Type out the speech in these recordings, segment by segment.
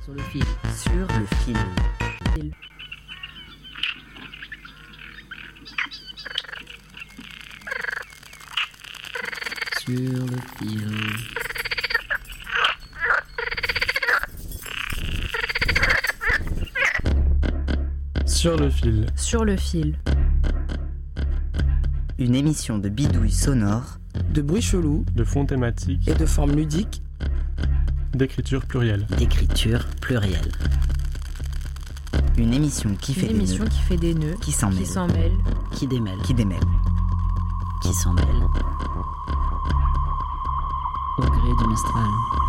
Sur le fil. Sur le fil. Sur le fil. Sur le fil. Sur le fil. Une émission de bidouilles sonores, de bruits chelous, De fonds thématiques, et de formes ludiques, d'écriture plurielle. d'écriture plurielle. Une émission qui fait Une émission des nœuds, qui fait des nœuds, qui s'en qui mêle, s'en mêle, qui démêle, qui s'en mêle. Au gré du Mistral.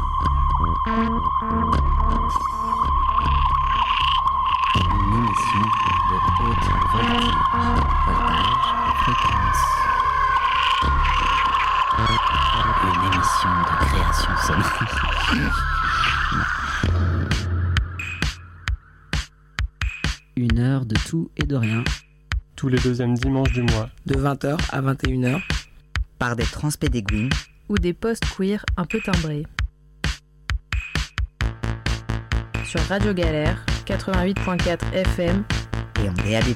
Une émission de haute voltige, fréquence. Une émission de création sonore. Une heure de tout et de rien, Tous les deuxièmes dimanches du mois. de 20h à 21h. par des transpédéguines, ou des posts queer un peu timbrés. Sur Radio Galère, 88.4 FM, et en DAB+.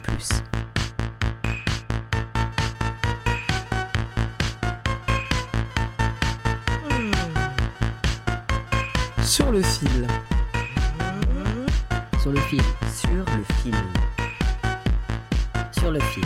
Sur le fil. Sur le fil. Sur le fil. Sur le fil.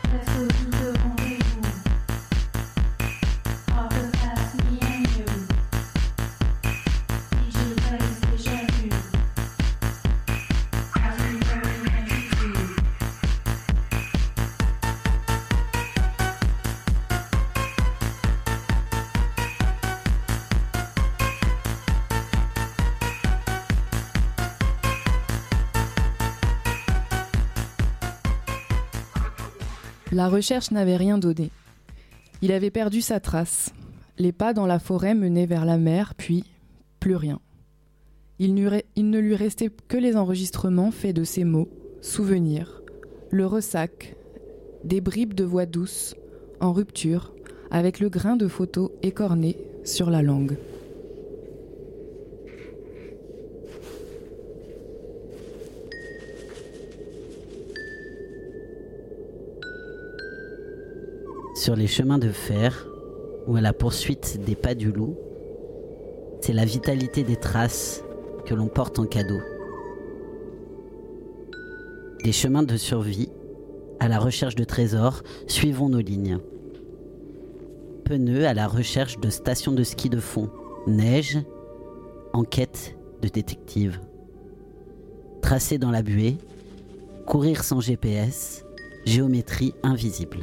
La recherche n'avait rien donné. Il avait perdu sa trace. Les pas dans la forêt menaient vers la mer, puis plus rien. Il ne lui restait que les enregistrements faits de ses mots, souvenirs, le ressac, des bribes de voix douce, en rupture, avec le grain de photo écorné sur la langue. Sur les chemins de fer, ou à la poursuite des pas du loup, c'est la vitalité des traces que l'on porte en cadeau. Des chemins de survie, à la recherche de trésors, suivons nos lignes. Pneus à la recherche de stations de ski de fond, neige, en quête de détective. Tracer dans la buée, courir sans GPS, géométrie invisible.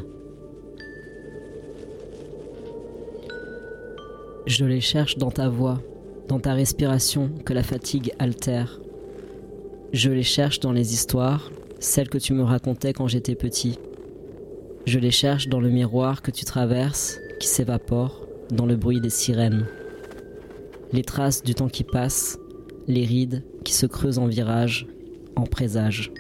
Je les cherche dans ta voix, dans ta respiration que la fatigue altère. Je les cherche dans les histoires, celles que tu me racontais quand j'étais petit. Je les cherche dans le miroir que tu traverses, qui s'évapore, dans le bruit des sirènes. Les traces du temps qui passe, les rides qui se creusent en virage, en présage.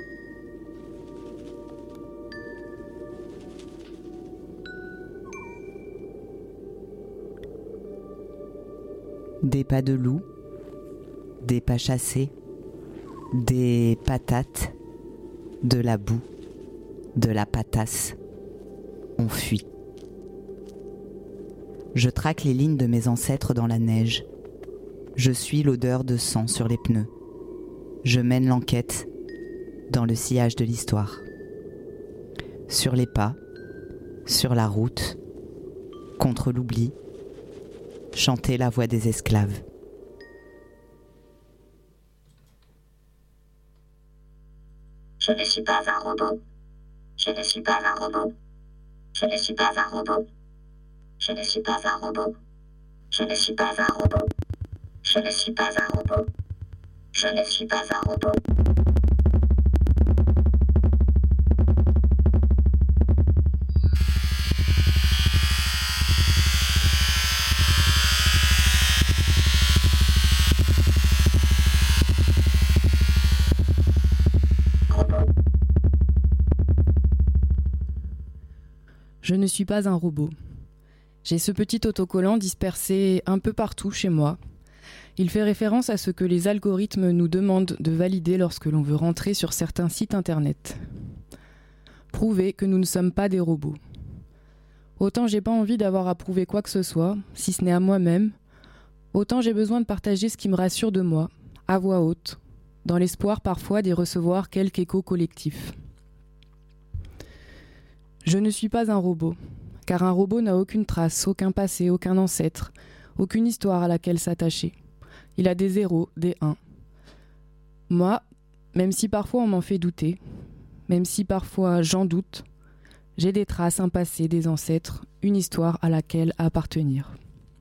Des pas de loup, des pas chassés, des patates, de la boue, de la patasse. On fuit. Je traque les lignes de mes ancêtres dans la neige. Je suis l'odeur de sang sur les pneus. Je mène l'enquête dans le sillage de l'histoire. Sur les pas, sur la route, contre l'oubli, chanter la voix des esclaves. Je ne suis pas un robot. Je ne suis pas un robot. Je ne suis pas un robot. Je ne suis pas un robot. Je ne suis pas un robot. Je ne suis pas un robot. Je ne suis pas un robot. Je ne suis pas un robot. J'ai ce petit autocollant dispersé un peu partout chez moi, Il fait référence à ce que les algorithmes nous demandent de valider lorsque l'on veut rentrer sur certains sites internet. Prouver que nous ne sommes pas des robots. Autant j'ai pas envie d'avoir à prouver quoi que ce soit, si ce n'est à moi-même, autant j'ai besoin de partager ce qui me rassure de moi, à voix haute, dans l'espoir parfois d'y recevoir quelque écho collectif. Je ne suis pas un robot, car un robot n'a aucune trace, aucun passé, aucun ancêtre, aucune histoire à laquelle s'attacher. Il a des 0, des 1. Moi, même si parfois on m'en fait douter, même si parfois j'en doute, j'ai des traces, un passé, des ancêtres, une histoire à laquelle appartenir.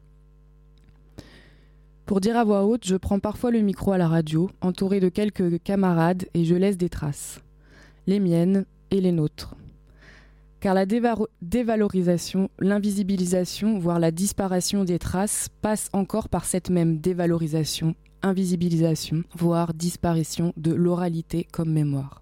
Pour dire à voix haute, je prends parfois le micro à la radio, entouré de quelques camarades, et je laisse des traces. Les miennes et les nôtres. Car la dévalorisation, l'invisibilisation, voire la disparition des traces passe encore par cette même dévalorisation, invisibilisation, voire disparition de l'oralité comme mémoire.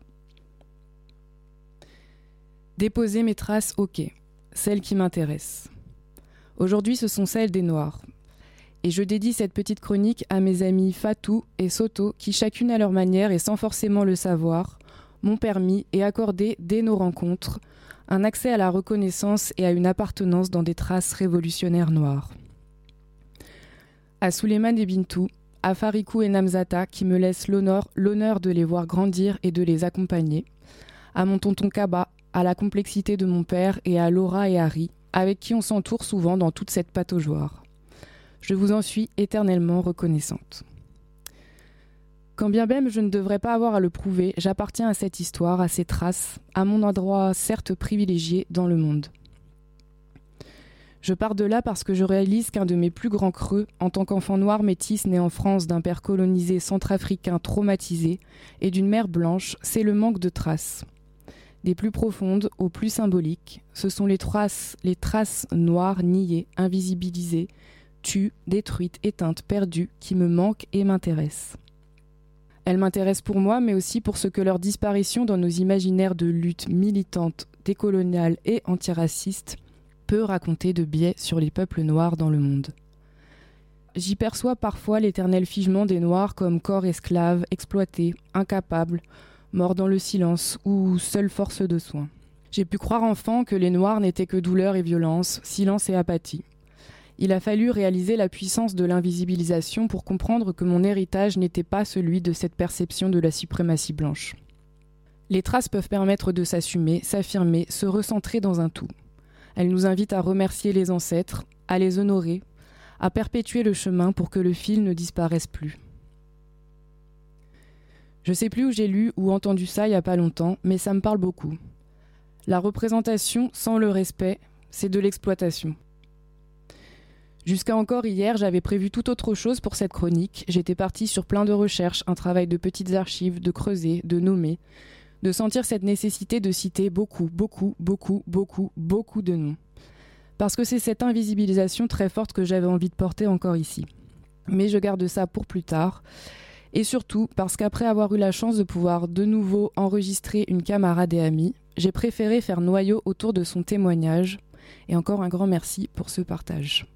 Déposer mes traces, ok, celles qui m'intéressent. Aujourd'hui, ce sont celles des Noirs. Et je dédie cette petite chronique à mes amis Fatou et Soto qui, chacune à leur manière et sans forcément le savoir, m'ont permis et accordé, dès nos rencontres, un accès à la reconnaissance et à une appartenance dans des traces révolutionnaires noires. À Souleymane et Bintou, à Farikou et Namzata qui me laissent l'honneur de les voir grandir et de les accompagner, à mon tonton Kaba, à la complexité de mon père et à Laura et Harry, avec qui on s'entoure souvent dans toute cette pataugeoire. Je vous en suis éternellement reconnaissante. Quand bien même je ne devrais pas avoir à le prouver, j'appartiens à cette histoire, à ces traces, à mon endroit certes privilégié dans le monde. Je pars de là parce que je réalise qu'un de mes plus grands creux, en tant qu'enfant noir métis né en France d'un père colonisé centrafricain traumatisé et d'une mère blanche, c'est le manque de traces. Des plus profondes aux plus symboliques, ce sont les traces noires niées, invisibilisées, tues, détruites, éteintes, perdues, qui me manquent et m'intéressent. Elles m'intéressent pour moi, mais aussi pour ce que leur disparition dans nos imaginaires de lutte militante, décoloniale et antiracistes peut raconter de biais sur les peuples noirs dans le monde. J'y perçois parfois l'éternel figement des Noirs comme corps esclaves, exploités, incapables, morts dans le silence ou seule force de soins. J'ai pu croire enfant que les Noirs n'étaient que douleur et violence, silence et apathie. Il a fallu réaliser la puissance de l'invisibilisation pour comprendre que mon héritage n'était pas celui de cette perception de la suprématie blanche. Les traces peuvent permettre de s'assumer, s'affirmer, se recentrer dans un tout. Elles nous invitent à remercier les ancêtres, à les honorer, à perpétuer le chemin pour que le fil ne disparaisse plus. Je sais plus où j'ai lu ou entendu ça il y a pas longtemps, mais ça me parle beaucoup. La représentation sans le respect, c'est de l'exploitation. Jusqu'à encore hier, j'avais prévu tout autre chose pour cette chronique. J'étais partie sur plein de recherches, un travail de petites archives, de creuser, de nommer, de sentir cette nécessité de citer beaucoup de noms. Parce que c'est cette invisibilisation très forte que j'avais envie de porter encore ici. Mais je garde ça pour plus tard. Et surtout parce qu'après avoir eu la chance de pouvoir de nouveau enregistrer une camarade et amie, j'ai préféré faire noyau autour de son témoignage. Et encore un grand merci pour ce partage.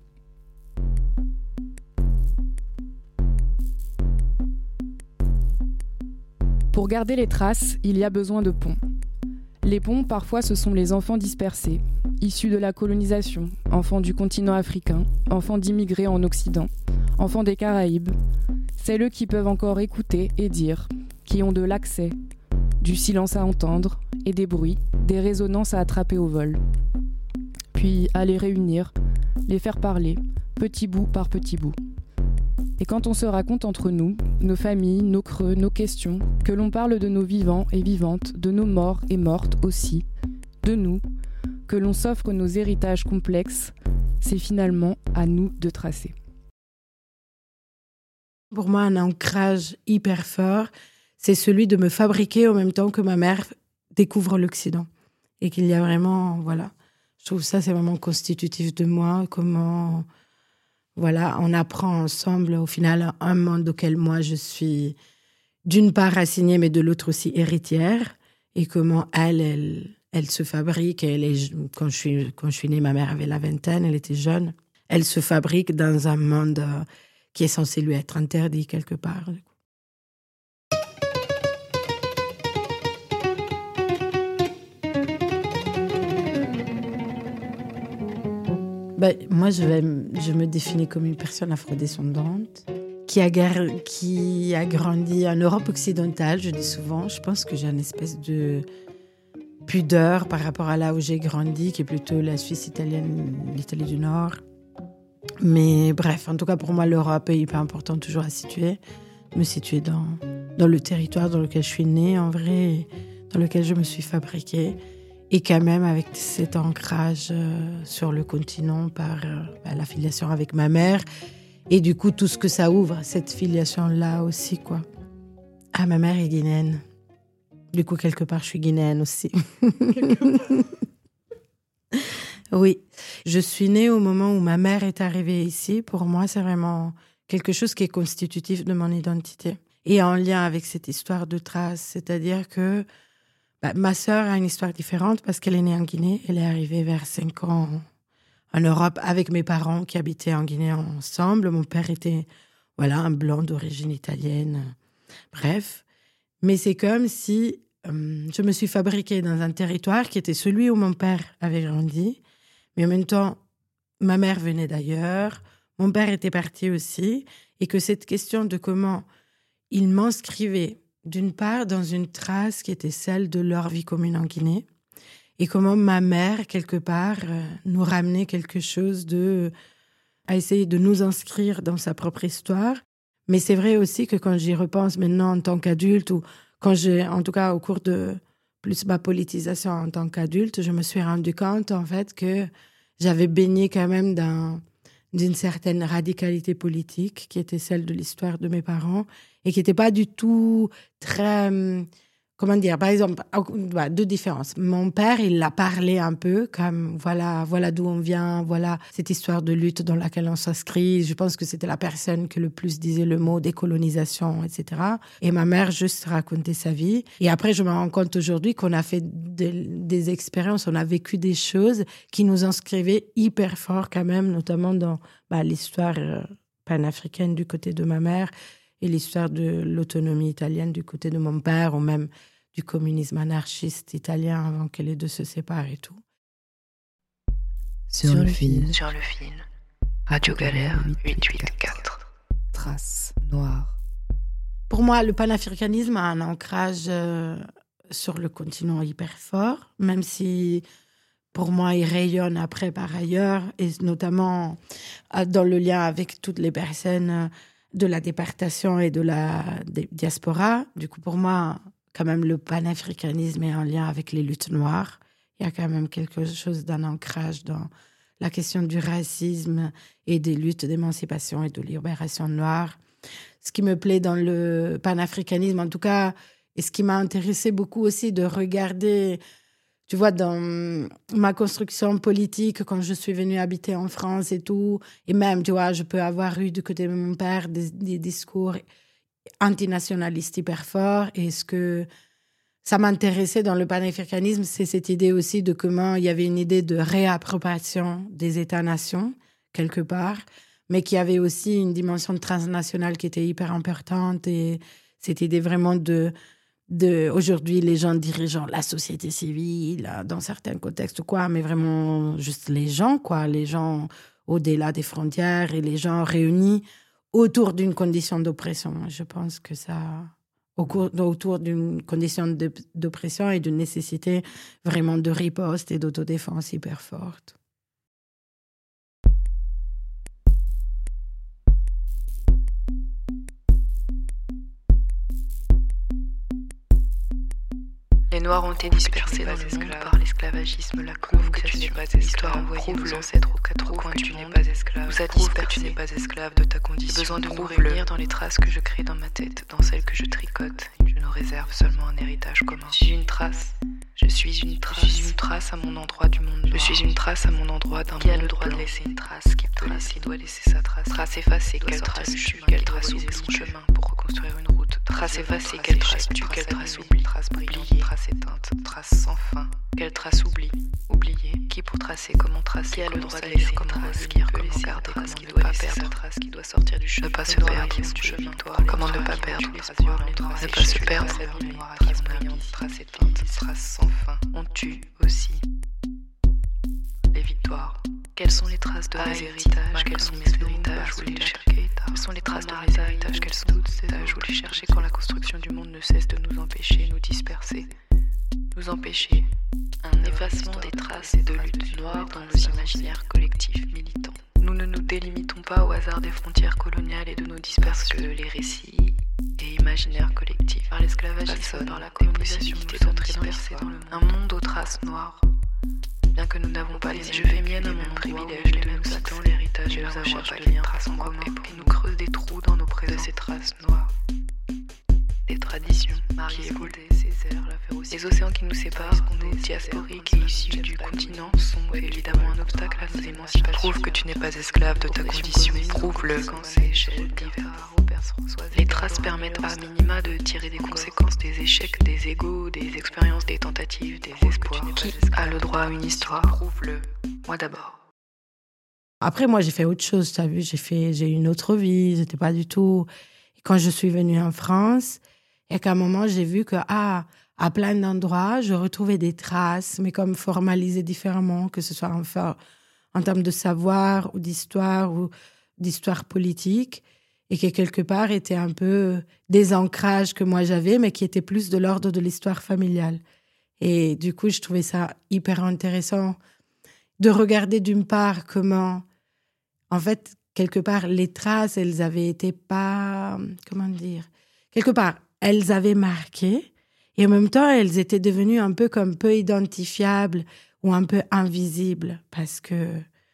Pour garder les traces, il y a besoin de ponts. Les ponts, parfois, ce sont les enfants dispersés, issus de la colonisation, enfants du continent africain, enfants d'immigrés en Occident, enfants des Caraïbes. C'est eux qui peuvent encore écouter et dire, qui ont de l'accès, du silence à entendre et des bruits, des résonances à attraper au vol. Puis à les réunir, les faire parler, petit bout par petit bout. Et quand on se raconte entre nous, nos familles, nos creux, nos questions, que l'on parle de nos vivants et vivantes, de nos morts et mortes aussi, de nous, que l'on s'offre nos héritages complexes, c'est finalement à nous de tracer. Pour moi, un ancrage hyper fort, c'est celui de me fabriquer en même temps que ma mère découvre l'Occident. Et qu'il y a vraiment, voilà, je trouve ça, c'est vraiment constitutif de moi, comment... Voilà, on apprend ensemble, au final, un monde auquel moi, je suis d'une part assignée, mais de l'autre aussi héritière. Et comment elle se fabrique. Quand je suis née, ma mère avait la vingtaine, elle était jeune. Elle se fabrique dans un monde qui est censé lui être interdit quelque part. Moi, je me définis comme une personne afrodescendante qui a grandi en Europe occidentale, je dis souvent. Je pense que j'ai une espèce de pudeur par rapport à là où j'ai grandi, qui est plutôt la Suisse italienne, l'Italie du Nord. Mais bref, en tout cas, pour moi, l'Europe est hyper importante toujours à me situer dans le territoire dans lequel je suis née, en vrai, dans lequel je me suis fabriquée. Et quand même avec cet ancrage sur le continent par la filiation avec ma mère. Et du coup, tout ce que ça ouvre, cette filiation-là aussi, quoi. Ah, ma mère est guinéenne. Du coup, quelque part, je suis guinéenne aussi. Oui. Je suis née au moment où ma mère est arrivée ici. Pour moi, c'est vraiment quelque chose qui est constitutif de mon identité. Et en lien avec cette histoire de traces. C'est-à-dire que ma sœur a une histoire différente parce qu'elle est née en Guinée. Elle est arrivée vers 5 ans en Europe avec mes parents qui habitaient en Guinée ensemble. Mon père était un blanc d'origine italienne. Bref. Mais c'est comme si je me suis fabriquée dans un territoire qui était celui où mon père avait grandi. Mais en même temps, ma mère venait d'ailleurs. Mon père était parti aussi. Et que cette question de comment il m'inscrivait d'une part dans une trace qui était celle de leur vie commune en Guinée, et comment ma mère, quelque part, nous ramenait quelque chose à essayer de nous inscrire dans sa propre histoire. Mais c'est vrai aussi que quand j'y repense maintenant en tant qu'adulte, ou quand en tout cas au cours de plus ma politisation en tant qu'adulte, je me suis rendu compte en fait que j'avais baigné quand même d'une certaine radicalité politique qui était celle de l'histoire de mes parents et qui n'était pas du tout très... Comment dire, par exemple, deux différences. Mon père, il l'a parlé un peu comme voilà d'où on vient, voilà cette histoire de lutte dans laquelle on s'inscrit. Je pense que c'était la personne qui le plus disait le mot décolonisation, etc. Et ma mère juste racontait sa vie. Et après, je me rends compte aujourd'hui qu'on a fait des expériences, on a vécu des choses qui nous inscrivaient hyper fort quand même, notamment dans l'histoire panafricaine du côté de ma mère et l'histoire de l'autonomie italienne du côté de mon père, ou même du communisme anarchiste italien avant que les deux se séparent et tout. Sur le fil. Sur le fil. Radio Galère 884. Traces noires. Pour moi, le panafricanisme a un ancrage sur le continent hyper fort, même si pour moi, il rayonne après par ailleurs, et notamment dans le lien avec toutes les personnes de la déportation et de la diaspora. Du coup, pour moi, quand même, le panafricanisme est en lien avec les luttes noires. Il y a quand même quelque chose d'un ancrage dans la question du racisme et des luttes d'émancipation et de libération noire. Ce qui me plaît dans le panafricanisme, en tout cas, et ce qui m'a intéressé beaucoup aussi de regarder... Tu vois, dans ma construction politique, quand je suis venue habiter en France et tout, et même, tu vois, je peux avoir eu du côté de mon père des discours antinationalistes hyper forts. Et ce que ça m'intéressait dans le panafricanisme, c'est cette idée aussi de comment il y avait une idée de réappropriation des États-nations, quelque part, mais qu'il y avait aussi une dimension transnationale qui était hyper importante. Et cette idée vraiment aujourd'hui, les gens dirigeant la société civile, dans certains contextes, mais vraiment juste les gens au-delà des frontières et les gens réunis autour d'une condition d'oppression. Je pense que ça, autour d'une condition d'oppression et d'une nécessité vraiment de riposte et d'autodéfense hyper forte. Les Noirs ont été dispersés dans le monde par l'esclavagisme, la prouve que tu n'es pas esclave, prouve nos ancêtres aux quatre coins du monde, nous a dispersés, que tu n'es pas esclave de ta condition, besoin de nous réunir dans les traces que je crée dans ma tête, dans celles que je tricote, je nous réserve seulement un héritage commun. Je suis une trace, je suis une trace à mon endroit du monde noir. Je suis une trace à mon endroit d'un monde qui a le droit de laisser une trace, qui doit laisser sa trace, trace effacée, quelle trace ouvre son chemin pour reconstruire une route, trace effacée, quelle trace tue, quelle trace oublie, trace brillante, trace éteinte, trace sans fin, quelle trace oublie, oubliée, qui pour tracer, comment tracer, qui a le droit de laisser comment revenir, comment garder, comment ne pas perdre, trace qui doit sortir du chemin, ne pas se perdre, comment ne pas perdre l'espoir, ne pas se perdre, trace brillante, trace éteinte, trace sans fin, on tue aussi. Les victoires. Quelles sont les traces de mes héritages? Quels sont mes héritages? Vous les chercher. Quelles sont les traces de mes héritages? Quels sont toutes ces héritages? Vous les chercher quand la construction du monde ne cesse de nous empêcher, nous disperser, nous empêcher. Un effacement des traces et de luttes noires dans nos imaginaires collectifs militants. Nous ne nous délimitons pas au hasard des frontières coloniales et de nos dispersions. Que les récits et imaginaires collectifs, par l'esclavagisme, par la colonisation, nous sommes dispersés dans le monde. Un monde aux traces noires. Bien que nous n'avons pas les yeux, je fais mienne à mon privilège, les mêmes attend l'héritage et la recherche de liens traces en commun, et nous creuse des trous dans nos présents, de ces traces noires, des traditions qui écoulent ces airs, la férocité. Les océans qui nous séparent, nos diasporiques et issus du continent, sont évidemment un obstacle à nos émancipations. Prouve que tu n'es pas esclave de ta condition, prouve-le quand ces échelles divers. Les traces permettent à minima de tirer des conséquences des échecs, des égos, des expériences, des tentatives, des espoirs. Qui a le droit à une histoire? Prouve-le. Moi d'abord. Après, moi, j'ai fait autre chose, tu as vu. J'ai eu une autre vie. J'étais pas du tout... Et quand je suis venue en France, et qu'à un moment, j'ai vu que, à plein d'endroits, je retrouvais des traces, mais comme formalisées différemment, que ce soit en termes de savoir ou d'histoire politique, et qui quelque part étaient un peu des ancrages que moi j'avais, mais qui étaient plus de l'ordre de l'histoire familiale. Et du coup, je trouvais ça hyper intéressant de regarder d'une part comment, en fait, quelque part, les traces, elles avaient été pas... Comment dire? Quelque part, elles avaient marqué, et en même temps, elles étaient devenues un peu comme peu identifiables ou un peu invisibles, parce que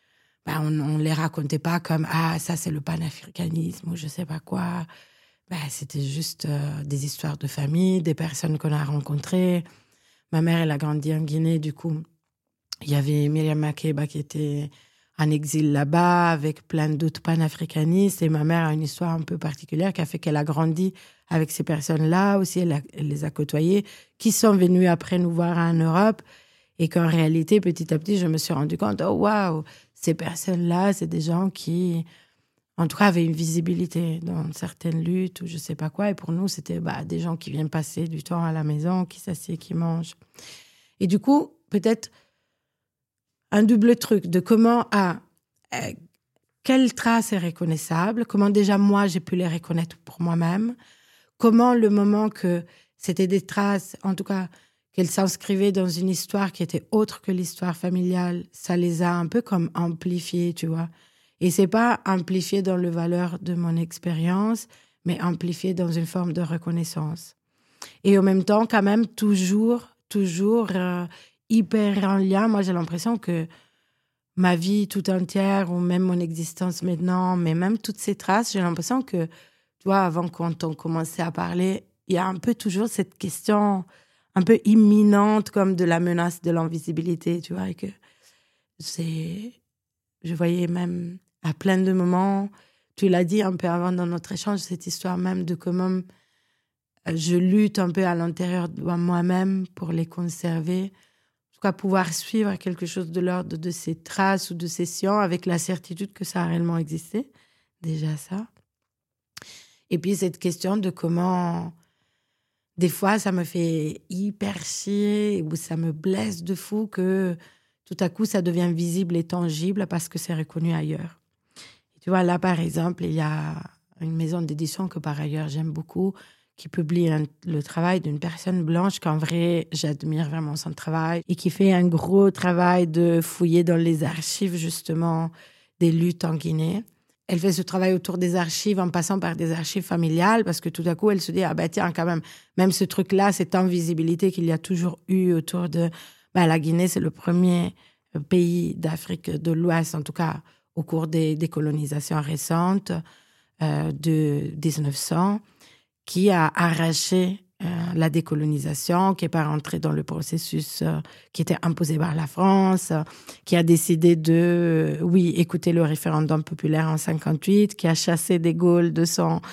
on les racontait pas comme ça c'est le panafricanisme ou je sais pas quoi. C'était juste des histoires de famille, des personnes qu'on a rencontrées. Ma mère, elle a grandi en Guinée, du coup il y avait Myriam Makeba qui était en exil là-bas avec plein d'autres panafricanistes, et ma mère a une histoire un peu particulière qui a fait qu'elle a grandi avec ces personnes-là aussi. Elle les a côtoyées, qui sont venues après nous voir en Europe, et qu'en réalité, petit à petit, je me suis rendu compte, oh waouh, ces personnes-là, c'est des gens qui, en tout cas, avaient une visibilité dans certaines luttes ou je sais pas quoi. Et pour nous, c'était des gens qui viennent passer du temps à la maison, qui s'assiedent, qui mangent. Et du coup, peut-être un double truc de comment, quelle trace est reconnaissable, comment déjà moi, j'ai pu les reconnaître pour moi-même, comment le moment que c'était des traces, en tout cas, qu'elles s'inscrivaient dans une histoire qui était autre que l'histoire familiale, ça les a un peu comme amplifiées, tu vois. Et c'est pas amplifié dans le valeur de mon expérience, mais amplifié dans une forme de reconnaissance. Et en même temps, quand même, toujours hyper en lien. Moi, j'ai l'impression que ma vie tout entière, ou même mon existence maintenant, mais même toutes ces traces, j'ai l'impression que, tu vois, avant quand on commençait à parler, il y a un peu toujours cette question un peu imminente, comme de la menace de l'invisibilité, tu vois, et que je voyais même à plein de moments, tu l'as dit un peu avant dans notre échange, cette histoire même de comment je lutte un peu à l'intérieur de moi-même pour les conserver, en tout cas pouvoir suivre quelque chose de l'ordre de ces traces ou de ces sciences avec la certitude que ça a réellement existé, déjà ça. Et puis cette question de comment... Des fois, ça me fait hyper chier ou ça me blesse de fou que tout à coup, ça devient visible et tangible parce que c'est reconnu ailleurs. Et tu vois, là, par exemple, il y a une maison d'édition que, par ailleurs, j'aime beaucoup, qui publie le travail d'une personne blanche qu'en vrai, j'admire vraiment son travail et qui fait un gros travail de fouiller dans les archives, justement, des luttes en Guinée. Elle fait ce travail autour des archives en passant par des archives familiales parce que tout à coup, elle se dit, tiens, quand même ce truc-là, cette invisibilité qu'il y a toujours eu autour de... la Guinée, c'est le premier pays d'Afrique de l'Ouest, en tout cas au cours des colonisations récentes de 1900, qui a arraché la décolonisation, qui n'est pas rentrée dans le processus qui était imposé par la France, qui a décidé de, écouter le référendum populaire en 1958, qui a chassé De Gaulle de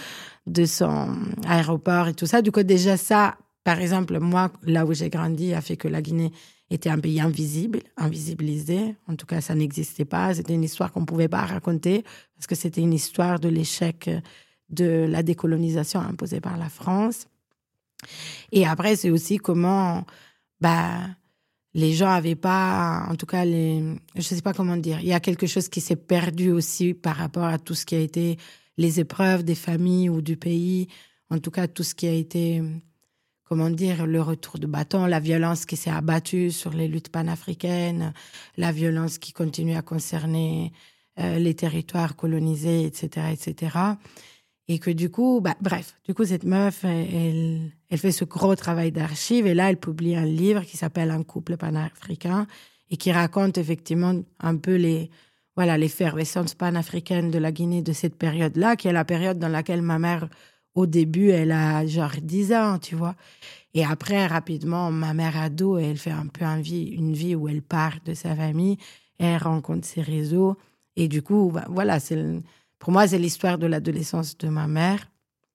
de son aéroport et tout ça. Du coup, déjà ça, par exemple, moi, là où j'ai grandi, a fait que la Guinée était un pays invisibilisé. En tout cas, ça n'existait pas. C'était une histoire qu'on ne pouvait pas raconter parce que c'était une histoire de l'échec de la décolonisation imposée par la France. Et après, c'est aussi comment les gens n'avaient pas, en tout cas, je ne sais pas comment dire, il y a quelque chose qui s'est perdu aussi par rapport à tout ce qui a été les épreuves des familles ou du pays, en tout cas tout ce qui a été, comment dire, le retour de bâton, la violence qui s'est abattue sur les luttes panafricaines, la violence qui continue à concerner les territoires colonisés, etc., etc. Et que du coup, cette meuf, elle fait ce gros travail d'archives et là, elle publie un livre qui s'appelle Un couple panafricain et qui raconte effectivement un peu l'effervescence panafricaine de la Guinée de cette période-là, qui est la période dans laquelle ma mère, au début, elle a genre 10 ans, tu vois. Et après, rapidement, ma mère ado, elle fait un peu une vie où elle part de sa famille, elle rencontre ses réseaux. Et du coup, pour moi, c'est l'histoire de l'adolescence de ma mère.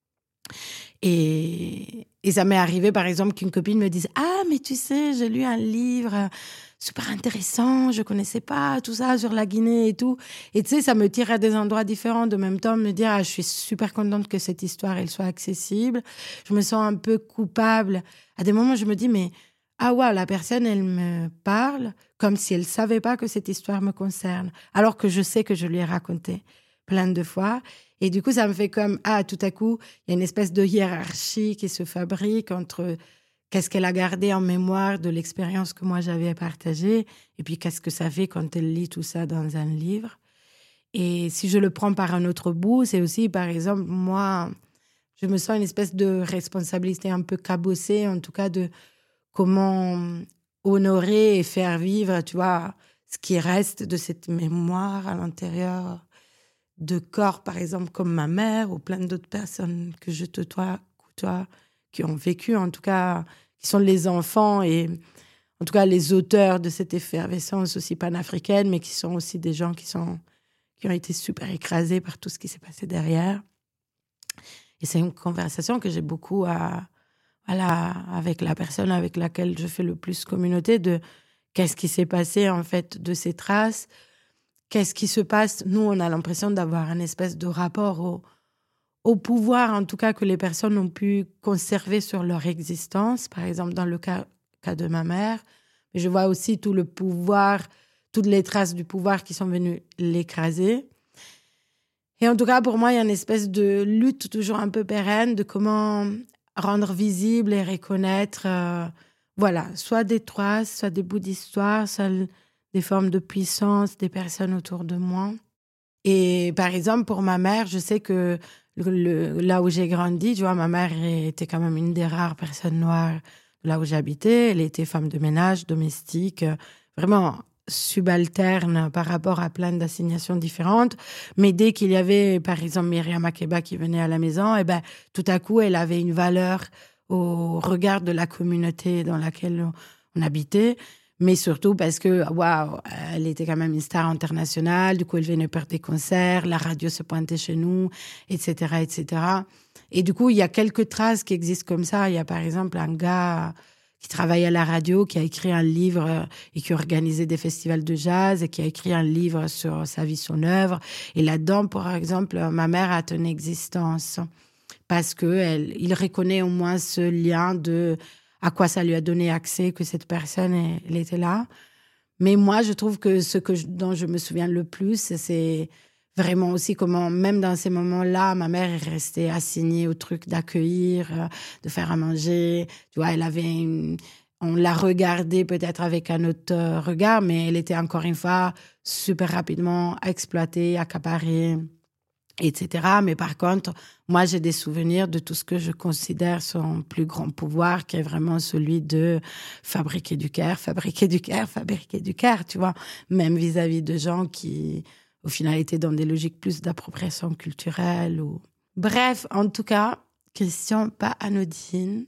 Et ça m'est arrivé, par exemple, qu'une copine me dise « Ah, mais tu sais, j'ai lu un livre super intéressant, je ne connaissais pas tout ça sur la Guinée et tout. » Et tu sais, ça me tire à des endroits différents. De même temps, me dire « Ah, je suis super contente que cette histoire, elle soit accessible. » Je me sens un peu coupable. À des moments, je me dis « Mais ah ouais, la personne, elle me parle comme si elle ne savait pas que cette histoire me concerne, alors que je sais que je lui ai raconté plein de fois. » Et du coup, ça me fait comme, tout à coup, il y a une espèce de hiérarchie qui se fabrique entre qu'est-ce qu'elle a gardé en mémoire de l'expérience que moi j'avais partagée, et puis qu'est-ce que ça fait quand elle lit tout ça dans un livre. Et si je le prends par un autre bout, c'est aussi, par exemple, moi, je me sens une espèce de responsabilité un peu cabossée, en tout cas de comment honorer et faire vivre, tu vois, ce qui reste de cette mémoire à l'intérieur de corps, par exemple, comme ma mère ou plein d'autres personnes que je côtoie, qui ont vécu, en tout cas, qui sont les enfants et en tout cas les auteurs de cette effervescence aussi panafricaine, mais qui sont aussi des gens qui ont été super écrasés par tout ce qui s'est passé derrière. Et c'est une conversation que j'ai beaucoup avec la personne avec laquelle je fais le plus communauté, de qu'est-ce qui s'est passé, en fait, de ces traces. Qu'est-ce qui se passe? Nous, on a l'impression d'avoir un espèce de rapport au pouvoir, en tout cas, que les personnes ont pu conserver sur leur existence. Par exemple, dans le cas de ma mère. Mais je vois aussi tout le pouvoir, toutes les traces du pouvoir qui sont venues l'écraser. Et en tout cas, pour moi, il y a une espèce de lutte toujours un peu pérenne de comment rendre visible et reconnaître, soit des traces, soit des bouts d'histoire, soit des formes de puissance des personnes autour de moi. Et par exemple, pour ma mère, je sais que là où j'ai grandi, tu vois, ma mère était quand même une des rares personnes noires là où j'habitais. Elle était femme de ménage, domestique, vraiment subalterne par rapport à plein d'assignations différentes. Mais dès qu'il y avait, par exemple, Myriam Makeba qui venait à la maison, tout à coup, elle avait une valeur au regard de la communauté dans laquelle on habitait. Mais surtout parce que, elle était quand même une star internationale. Du coup, elle venait faire des concerts, la radio se pointait chez nous, etc., etc. Et du coup, il y a quelques traces qui existent comme ça. Il y a par exemple un gars qui travaille à la radio, qui a écrit un livre et qui organisait des festivals de jazz et qui a écrit un livre sur sa vie, son œuvre. Et là-dedans, par exemple, ma mère a une existence parce qu'il reconnaît au moins ce lien de à quoi ça lui a donné accès, que cette personne, elle était là. Mais moi, je trouve que dont je me souviens le plus, c'est vraiment aussi comment, même dans ces moments-là, ma mère est restée assignée au truc d'accueillir, de faire à manger. Tu vois, on l'a regardée peut-être avec un autre regard, mais elle était encore une fois super rapidement exploitée, accaparée, etc. Mais par contre, moi, j'ai des souvenirs de tout ce que je considère son plus grand pouvoir, qui est vraiment celui de fabriquer du care, tu vois, même vis-à-vis de gens qui, au final, étaient dans des logiques plus d'appropriation culturelle. Bref, en tout cas, question pas anodine.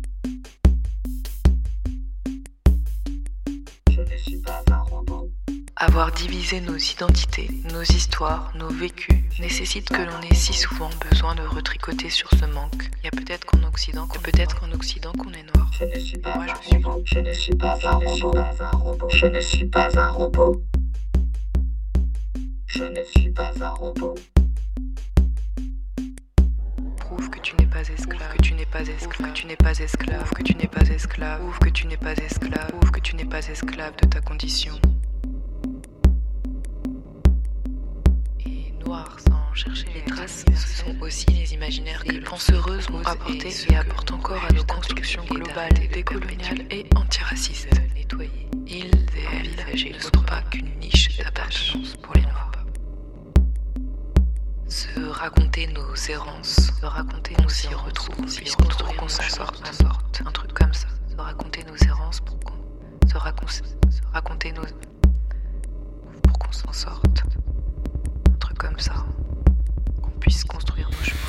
Je ne suis pas un robot. Avoir divisé nos identités, nos histoires, nos vécus, nécessite que l'on ait si souvent besoin de retricoter sur ce manque. Il y a peut-être qu'en Occident qu'on est noir. Je ne suis pas Moi, un je suis robot. Je ne suis pas un robot. Je ne suis pas un robot. Je ne suis pas un robot. Prouve que tu n'es pas esclave, que tu n'es pas esclave, que tu n'es pas esclave, que tu n'es pas esclave, prouve que tu n'es pas esclave, prouve que tu n'es pas esclave de ta condition. Et noir sans chercher les traces, ce sont aussi les imaginaires que les penseuses ont apportés et apportent encore à nos constructions globales, décoloniales et antiracistes. Nettoyer îles et villager ne sont pas qu'une niche d'appartenance pour les noirs. Se raconter nos errances, se raconter on s'y retrouve, pour qu'on s'en sorte, un truc comme ça. Se raconter nos errances pour qu'on se raconter nos pour qu'on s'en sorte, un truc comme ça, qu'on puisse construire nos chemins.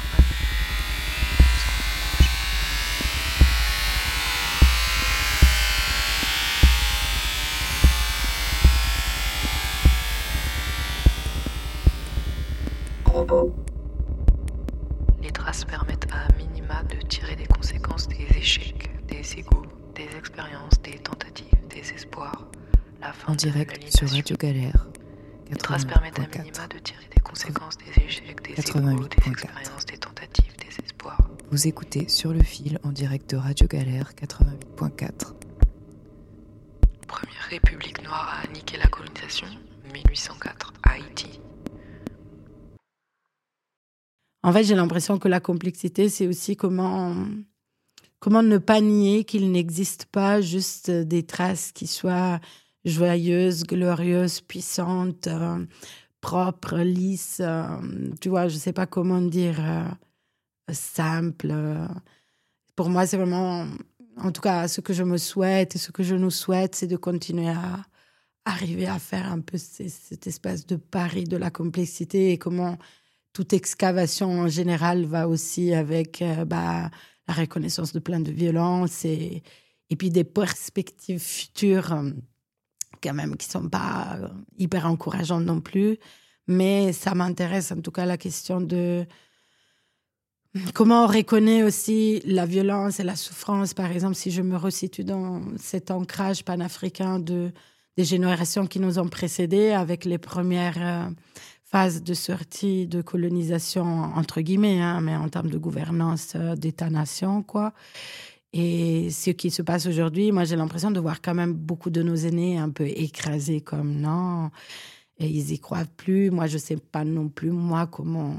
Les traces permettent à minima de tirer des conséquences des échecs, des égos, des expériences, des tentatives, des espoirs. La fin En de direct l'aliénation. sur Radio Galère. Les traces permettent à minima de tirer des conséquences des échecs, des égos, des 88.4. expériences, des tentatives, des espoirs. Vous écoutez Sur le fil en direct de Radio Galère 88.4. Première république noire à niquer la colonisation, 1804, Haïti. En fait, j'ai l'impression que la complexité, c'est aussi comment ne pas nier qu'il n'existe pas juste des traces qui soient joyeuses, glorieuses, puissantes, propres, lisses. Tu vois, je ne sais pas comment dire, simples. Pour moi, c'est vraiment, en tout cas, ce que je me souhaite et ce que je nous souhaite, c'est de continuer à arriver à faire un peu cette espèce de pari de la complexité et comment toute excavation en général va aussi avec la reconnaissance de plein de violences et puis des perspectives futures quand même qui ne sont pas hyper encourageantes non plus. Mais ça m'intéresse en tout cas la question de comment on reconnaît aussi la violence et la souffrance. Par exemple, si je me resitue dans cet ancrage panafricain des générations qui nous ont précédés avec les premières phase de sortie de colonisation, entre guillemets, hein, mais en termes de gouvernance d'État-nation, quoi. Et ce qui se passe aujourd'hui, moi, j'ai l'impression de voir quand même beaucoup de nos aînés un peu écrasés comme non, et ils y croient plus. Moi, je sais pas non plus, moi, comment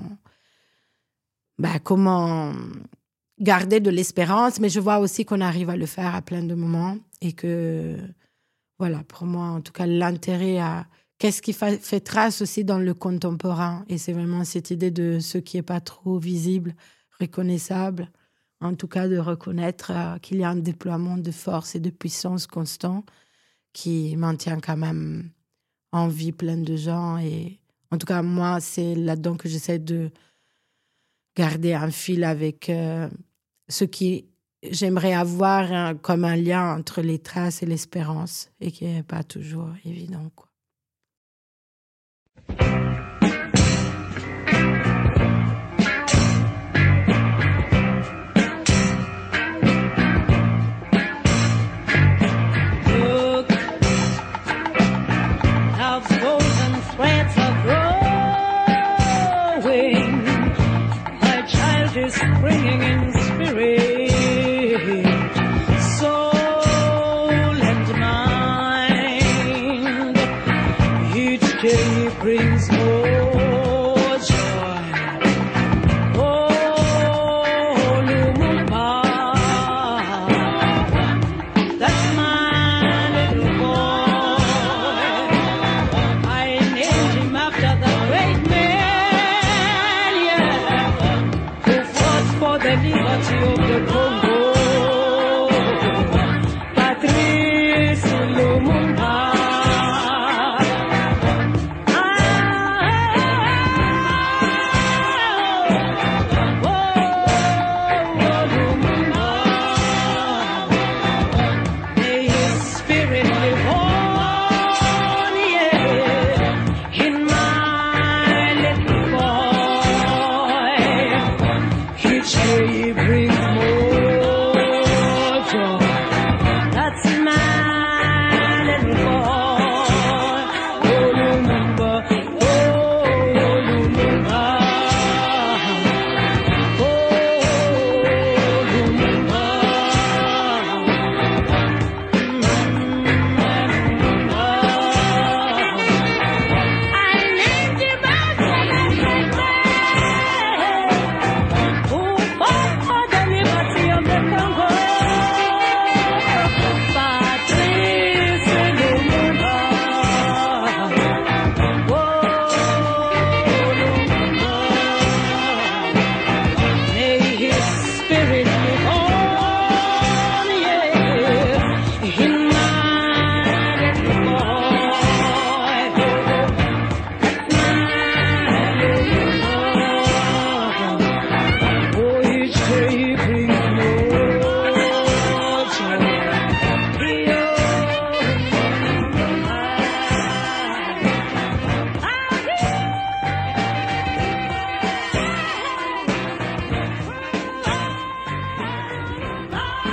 garder de l'espérance, mais je vois aussi qu'on arrive à le faire à plein de moments et que, voilà, pour moi, en tout cas, l'intérêt à qu'est-ce qui fait trace aussi dans le contemporain. Et c'est vraiment cette idée de ce qui n'est pas trop visible, reconnaissable. En tout cas, de reconnaître qu'il y a un déploiement de force et de puissance constant qui maintient quand même en vie plein de gens. Et en tout cas, moi, c'est là-dedans que j'essaie de garder un fil avec ce qui j'aimerais avoir comme un lien entre les traces et l'espérance et qui n'est pas toujours évident, quoi. Look how frozen threads are growing. My child is springing in spirit, soul and mind. Each day brings more joy. Oh, Lumumba, that's my little boy. I named him after the great man, yeah, who fought for the liberty of the Congo. Patrice Lumumba. May his spirit live on, yeah.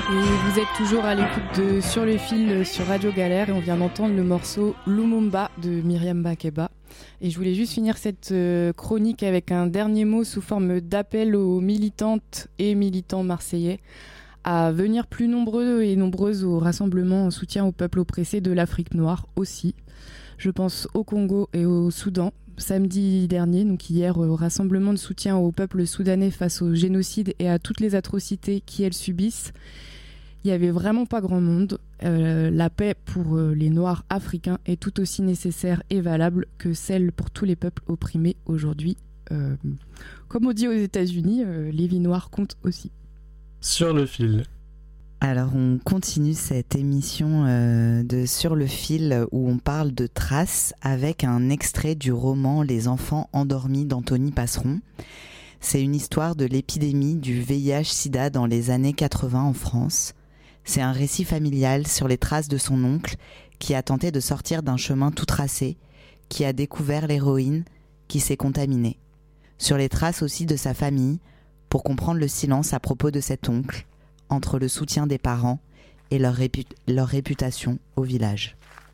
Et vous êtes toujours à l'écoute de Sur le fil sur Radio Galère et on vient d'entendre le morceau Lumumba de Myriam Makeba. Et je voulais juste finir cette chronique avec un dernier mot sous forme d'appel aux militantes et militants marseillais à venir plus nombreux et nombreuses au rassemblement en soutien au peuple oppressé de l'Afrique noire aussi. Je pense au Congo et au Soudan. Samedi dernier, donc hier, au rassemblement de soutien au peuple soudanais face au génocide et à toutes les atrocités qu'elles subissent. Il n'y avait vraiment pas grand monde. La paix pour les Noirs africains est tout aussi nécessaire et valable que celle pour tous les peuples opprimés aujourd'hui. Comme on dit aux États-Unis, les vies noires comptent aussi. Sur le fil. Alors on continue cette émission de Sur le fil où on parle de traces avec un extrait du roman Les enfants endormis d'Anthony Passeron. C'est une histoire de l'épidémie du VIH-Sida dans les années 80 en France. C'est un récit familial sur les traces de son oncle qui a tenté de sortir d'un chemin tout tracé, qui a découvert l'héroïne, qui s'est contaminé. Sur les traces aussi de sa famille, pour comprendre le silence à propos de cet oncle, entre le soutien des parents et leur réputation au village.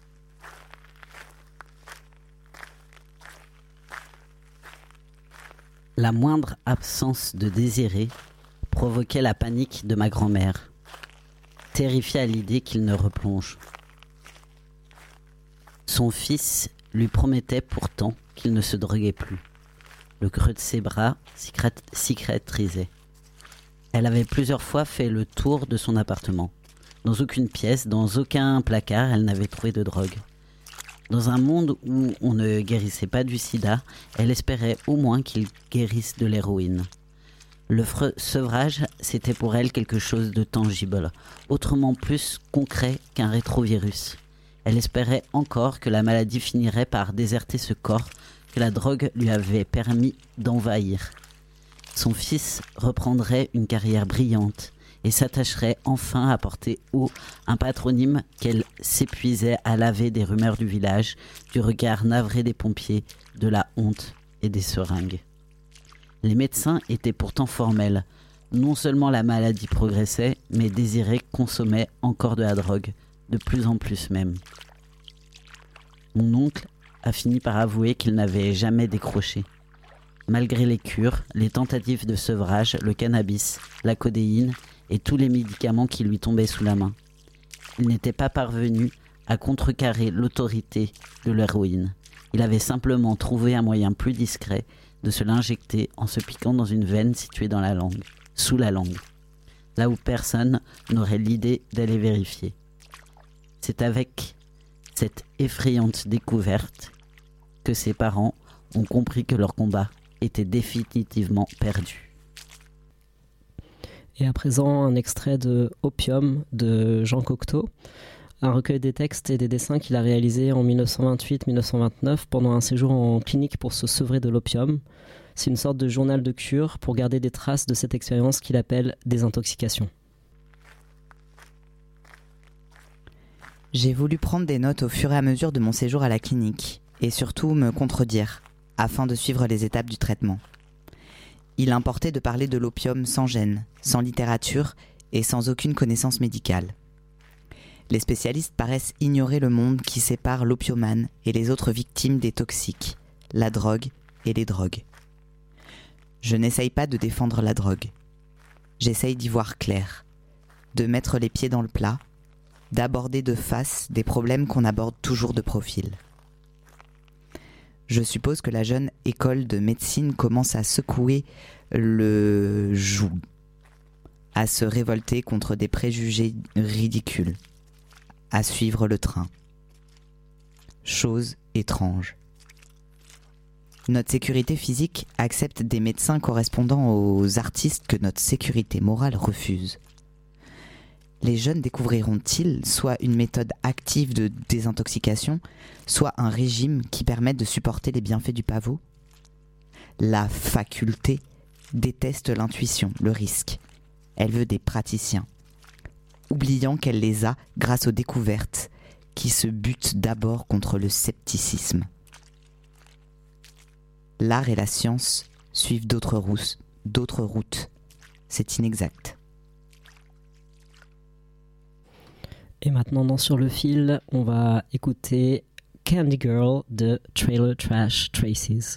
La moindre absence de désiré provoquait la panique de ma grand-mère, terrifiée à l'idée qu'il ne replonge. Son fils lui promettait pourtant qu'il ne se droguait plus. Le creux de ses bras cicatrisait. Elle avait plusieurs fois fait le tour de son appartement. Dans aucune pièce, dans aucun placard, elle n'avait trouvé de drogue. Dans un monde où on ne guérissait pas du sida, elle espérait au moins qu'il guérisse de l'héroïne. Le sevrage, c'était pour elle quelque chose de tangible, autrement plus concret qu'un rétrovirus. Elle espérait encore que la maladie finirait par déserter ce corps que la drogue lui avait permis d'envahir. Son fils reprendrait une carrière brillante et s'attacherait enfin à porter haut un patronyme qu'elle s'épuisait à laver des rumeurs du village, du regard navré des pompiers, de la honte et des seringues. Les médecins étaient pourtant formels. Non seulement la maladie progressait, mais Désiré consommait encore de la drogue, de plus en plus même. Mon oncle a fini par avouer qu'il n'avait jamais décroché. Malgré les cures, les tentatives de sevrage, le cannabis, la codéine et tous les médicaments qui lui tombaient sous la main, il n'était pas parvenu à contrecarrer l'autorité de l'héroïne. Il avait simplement trouvé un moyen plus discret de se l'injecter en se piquant dans une veine située dans la langue, sous la langue, là où personne n'aurait l'idée d'aller vérifier. C'est avec cette effrayante découverte que ses parents ont compris que leur combat était définitivement perdu. Et à présent, un extrait de Opium de Jean Cocteau, un recueil des textes et des dessins qu'il a réalisé en 1928-1929 pendant un séjour en clinique pour se sevrer de l'opium. C'est une sorte de journal de cure pour garder des traces de cette expérience qu'il appelle désintoxication. J'ai voulu prendre des notes au fur et à mesure de mon séjour à la clinique et surtout me contredire afin de suivre les étapes du traitement. Il importait de parler de l'opium sans gêne, sans littérature et sans aucune connaissance médicale. Les spécialistes paraissent ignorer le monde qui sépare l'opiomane et les autres victimes des toxiques, la drogue et les drogues. Je n'essaye pas de défendre la drogue. J'essaye d'y voir clair, de mettre les pieds dans le plat, d'aborder de face des problèmes qu'on aborde toujours de profil. Je suppose que la jeune école de médecine commence à secouer le joug, à se révolter contre des préjugés ridicules, à suivre le train. Chose étrange. Notre sécurité physique accepte des médecins correspondant aux artistes que notre sécurité morale refuse. Les jeunes découvriront-ils soit une méthode active de désintoxication, soit un régime qui permette de supporter les bienfaits du pavot ? La faculté déteste l'intuition, le risque. Elle veut des praticiens, oubliant qu'elle les a grâce aux découvertes qui se butent d'abord contre le scepticisme. L'art et la science suivent d'autres routes. C'est inexact. Et maintenant, dans Sur le fil, on va écouter Candy Girl de Trailer Trash Traces.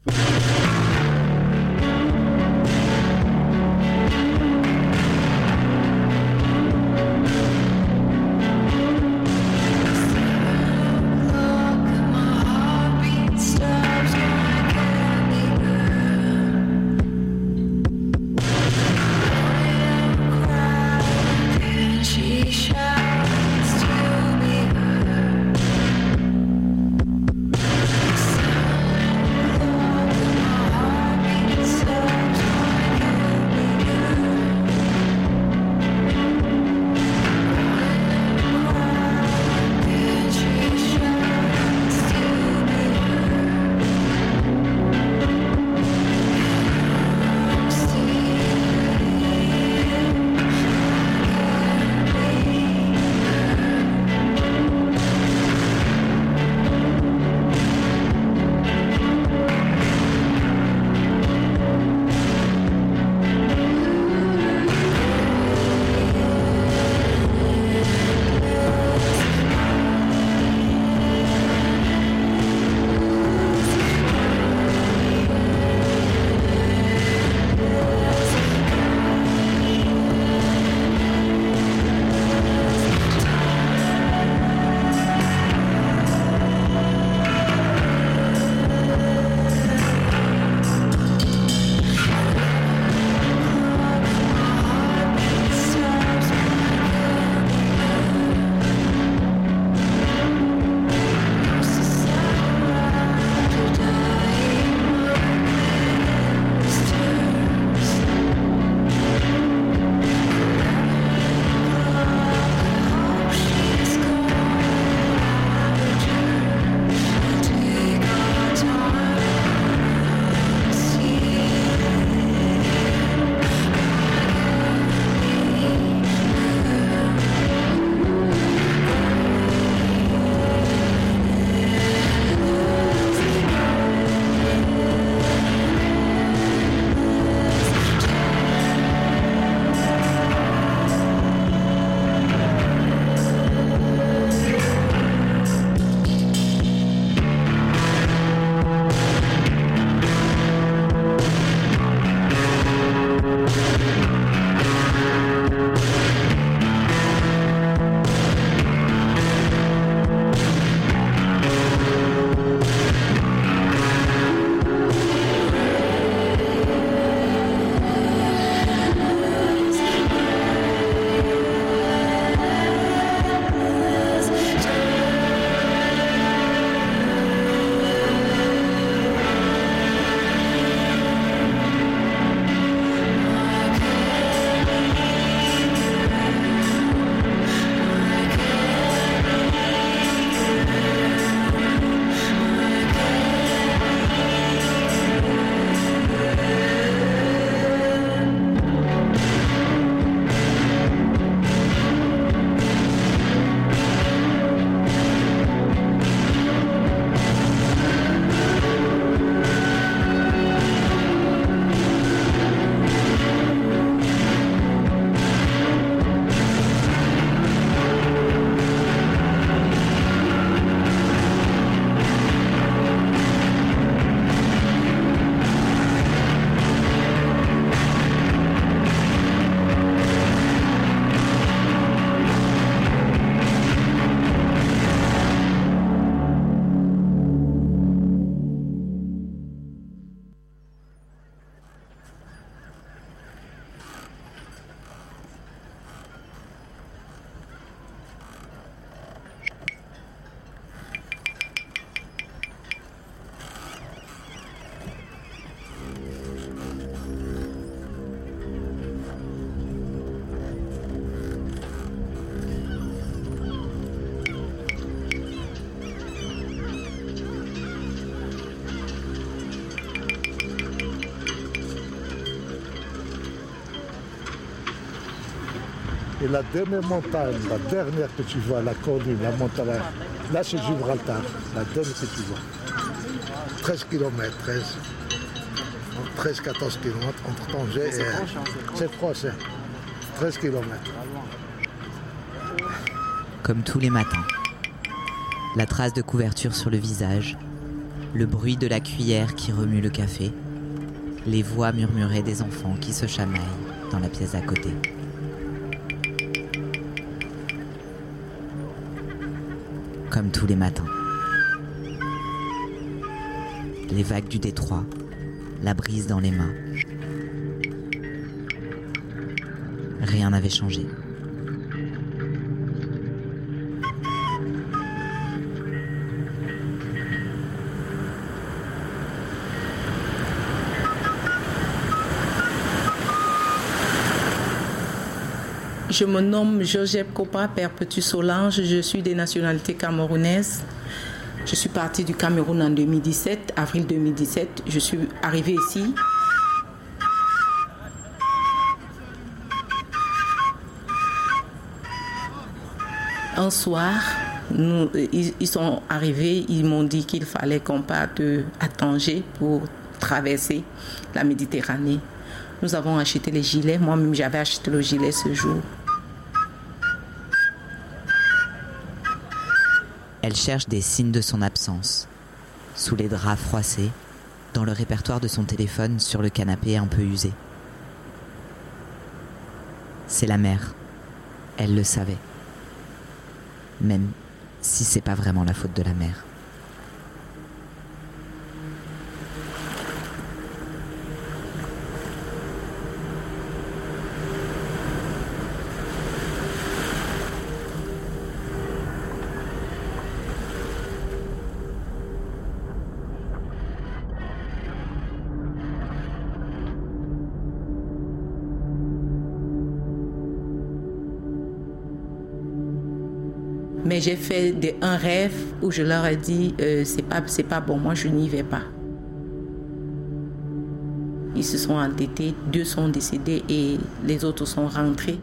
Et la dernière montagne, la dernière que tu vois, la colline, la montagne, là c'est Gibraltar, la dernière que tu vois. 13 km, 13-14 km entre Tanger et... C'est proche, hein. 13 km. Comme tous les matins. La trace de couverture sur le visage, le bruit de la cuillère qui remue le café, les voix murmurées des enfants qui se chamaillent dans la pièce d'à côté. Comme tous les matins. Les vagues du détroit, la brise dans les mains. Rien n'avait changé. Je me nomme Georgette Kopa Perpétue Solange, je suis de nationalité camerounaise. Je suis partie du Cameroun en 2017, avril 2017. Je suis arrivée ici. Un soir, ils sont arrivés, ils m'ont dit qu'il fallait qu'on parte à Tanger pour traverser la Méditerranée. Nous avons acheté les gilets, moi-même j'avais acheté le gilet ce jour. Elle cherche des signes de son absence, sous les draps froissés, dans le répertoire de son téléphone sur le canapé un peu usé. C'est la mer, elle le savait. Même si c'est pas vraiment la faute de la mer. Mais j'ai fait un rêve où je leur ai dit c'est pas bon, moi je n'y vais pas. Ils se sont entêtés, 2 sont décédés et les autres sont rentrés.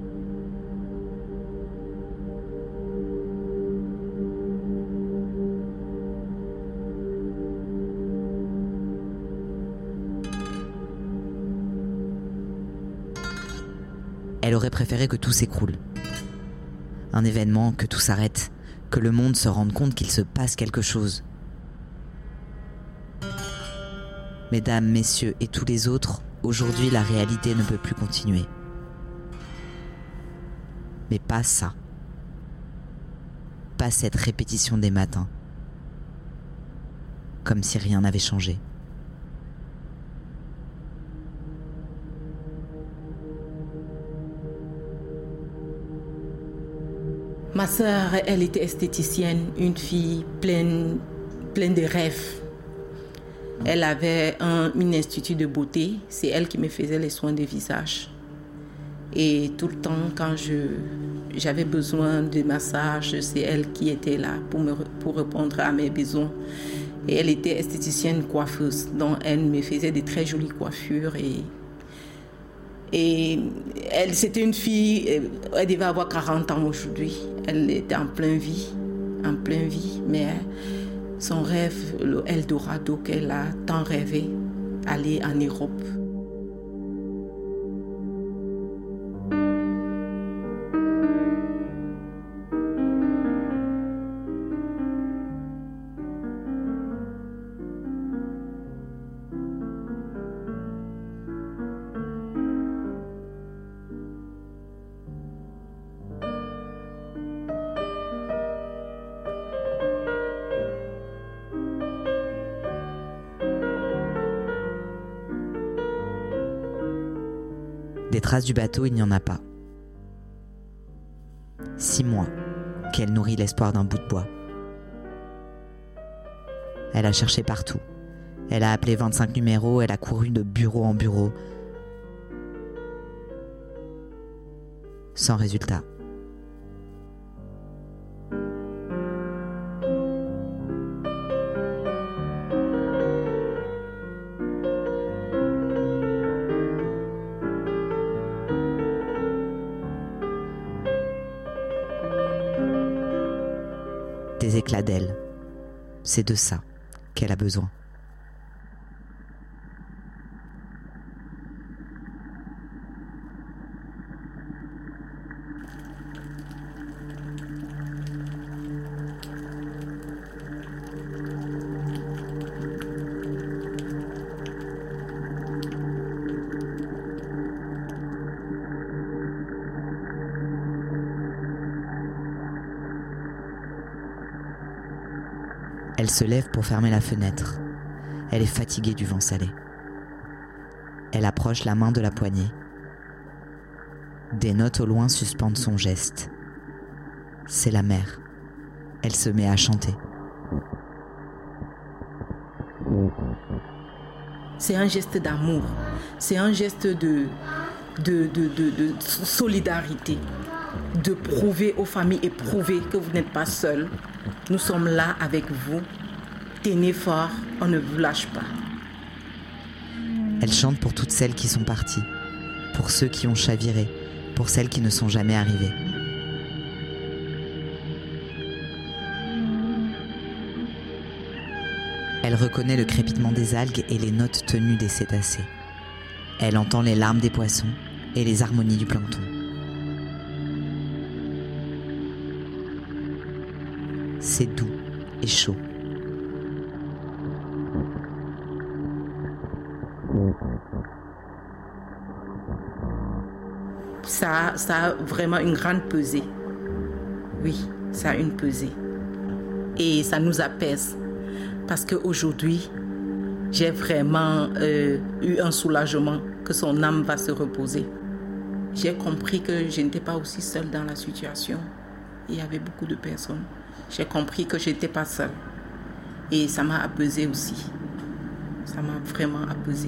Elle aurait préféré que tout s'écroule. Un événement, que tout s'arrête, que le monde se rende compte qu'il se passe quelque chose. Mesdames, messieurs et tous les autres, aujourd'hui la réalité ne peut plus continuer. Mais pas ça. Pas cette répétition des matins. Comme si rien n'avait changé. Ma sœur, elle était esthéticienne, une fille pleine de rêves. Elle avait un institut de beauté, c'est elle qui me faisait les soins de visage. Et tout le temps, quand j'avais besoin de massage, c'est elle qui était là pour répondre à mes besoins. Et elle était esthéticienne coiffeuse, donc elle me faisait de très jolies coiffures. Et elle, c'était une fille, elle devait avoir 40 ans aujourd'hui. Elle était en pleine vie, mais son rêve, le Eldorado qu'elle a tant rêvé, aller en Europe. Des traces du bateau, il n'y en a pas. 6 mois qu'elle nourrit l'espoir d'un bout de bois. Elle a cherché partout. Elle a appelé 25 numéros, elle a couru de bureau en bureau. Sans résultat. Des éclats d'ailes. C'est de ça qu'elle a besoin. Elle se lève pour fermer la fenêtre. Elle est fatiguée du vent salé. Elle approche la main de la poignée. Des notes au loin suspendent son geste. C'est la mer. Elle se met à chanter. C'est un geste d'amour, c'est un geste de solidarité, de prouver aux familles et prouver que vous n'êtes pas seuls. Nous sommes là avec vous. Tenez fort, on ne vous lâche pas. Elle chante pour toutes celles qui sont parties, pour ceux qui ont chaviré, pour celles qui ne sont jamais arrivées. Elle reconnaît le crépitement des algues et les notes tenues des cétacés. Elle entend les larmes des poissons et les harmonies du plancton. C'est doux et chaud. Ça a vraiment une grande pesée. Oui, ça a une pesée. Et ça nous apaise. Parce qu'aujourd'hui, j'ai vraiment eu un soulagement que son âme va se reposer. J'ai compris que je n'étais pas aussi seule dans la situation. Il y avait beaucoup de personnes. J'ai compris que je n'étais pas seule. Et ça m'a apaisée aussi. Ça m'a vraiment apaisée.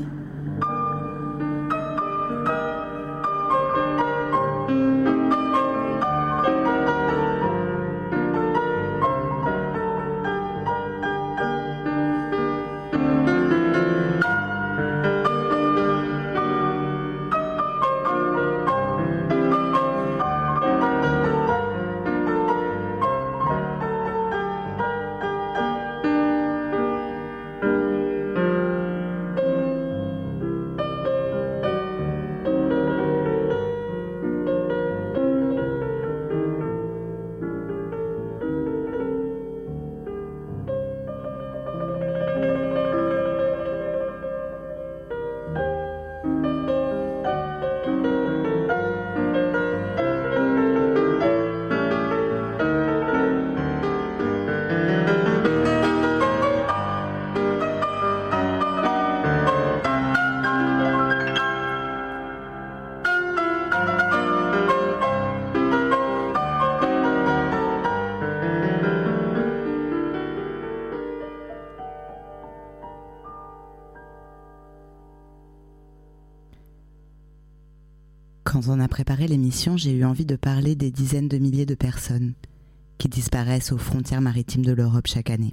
Quand on a préparé l'émission, j'ai eu envie de parler des dizaines de milliers de personnes qui disparaissent aux frontières maritimes de l'Europe chaque année.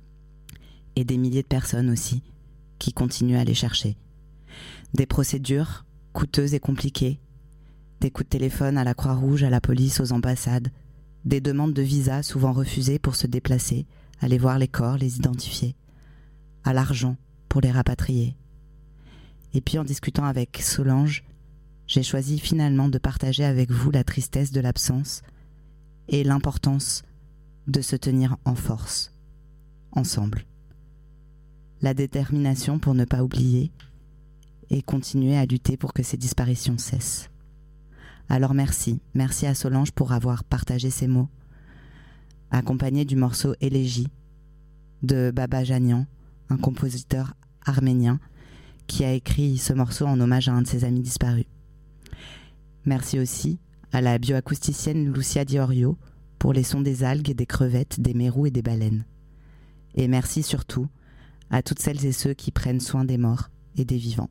Et des milliers de personnes aussi qui continuent à les chercher. Des procédures coûteuses et compliquées, des coups de téléphone à la Croix-Rouge, à la police, aux ambassades, des demandes de visa souvent refusées pour se déplacer, aller voir les corps, les identifier, à l'argent pour les rapatrier. Et puis en discutant avec Solange, j'ai choisi finalement de partager avec vous la tristesse de l'absence et l'importance de se tenir en force, ensemble. La détermination pour ne pas oublier et continuer à lutter pour que ces disparitions cessent. Alors merci à Solange pour avoir partagé ces mots, accompagné du morceau Élégie de Baba Janian, un compositeur arménien qui a écrit ce morceau en hommage à un de ses amis disparus. Merci aussi à la bioacousticienne Lucia Diorio pour les sons des algues, des crevettes, des mérous et des baleines. Et merci surtout à toutes celles et ceux qui prennent soin des morts et des vivants.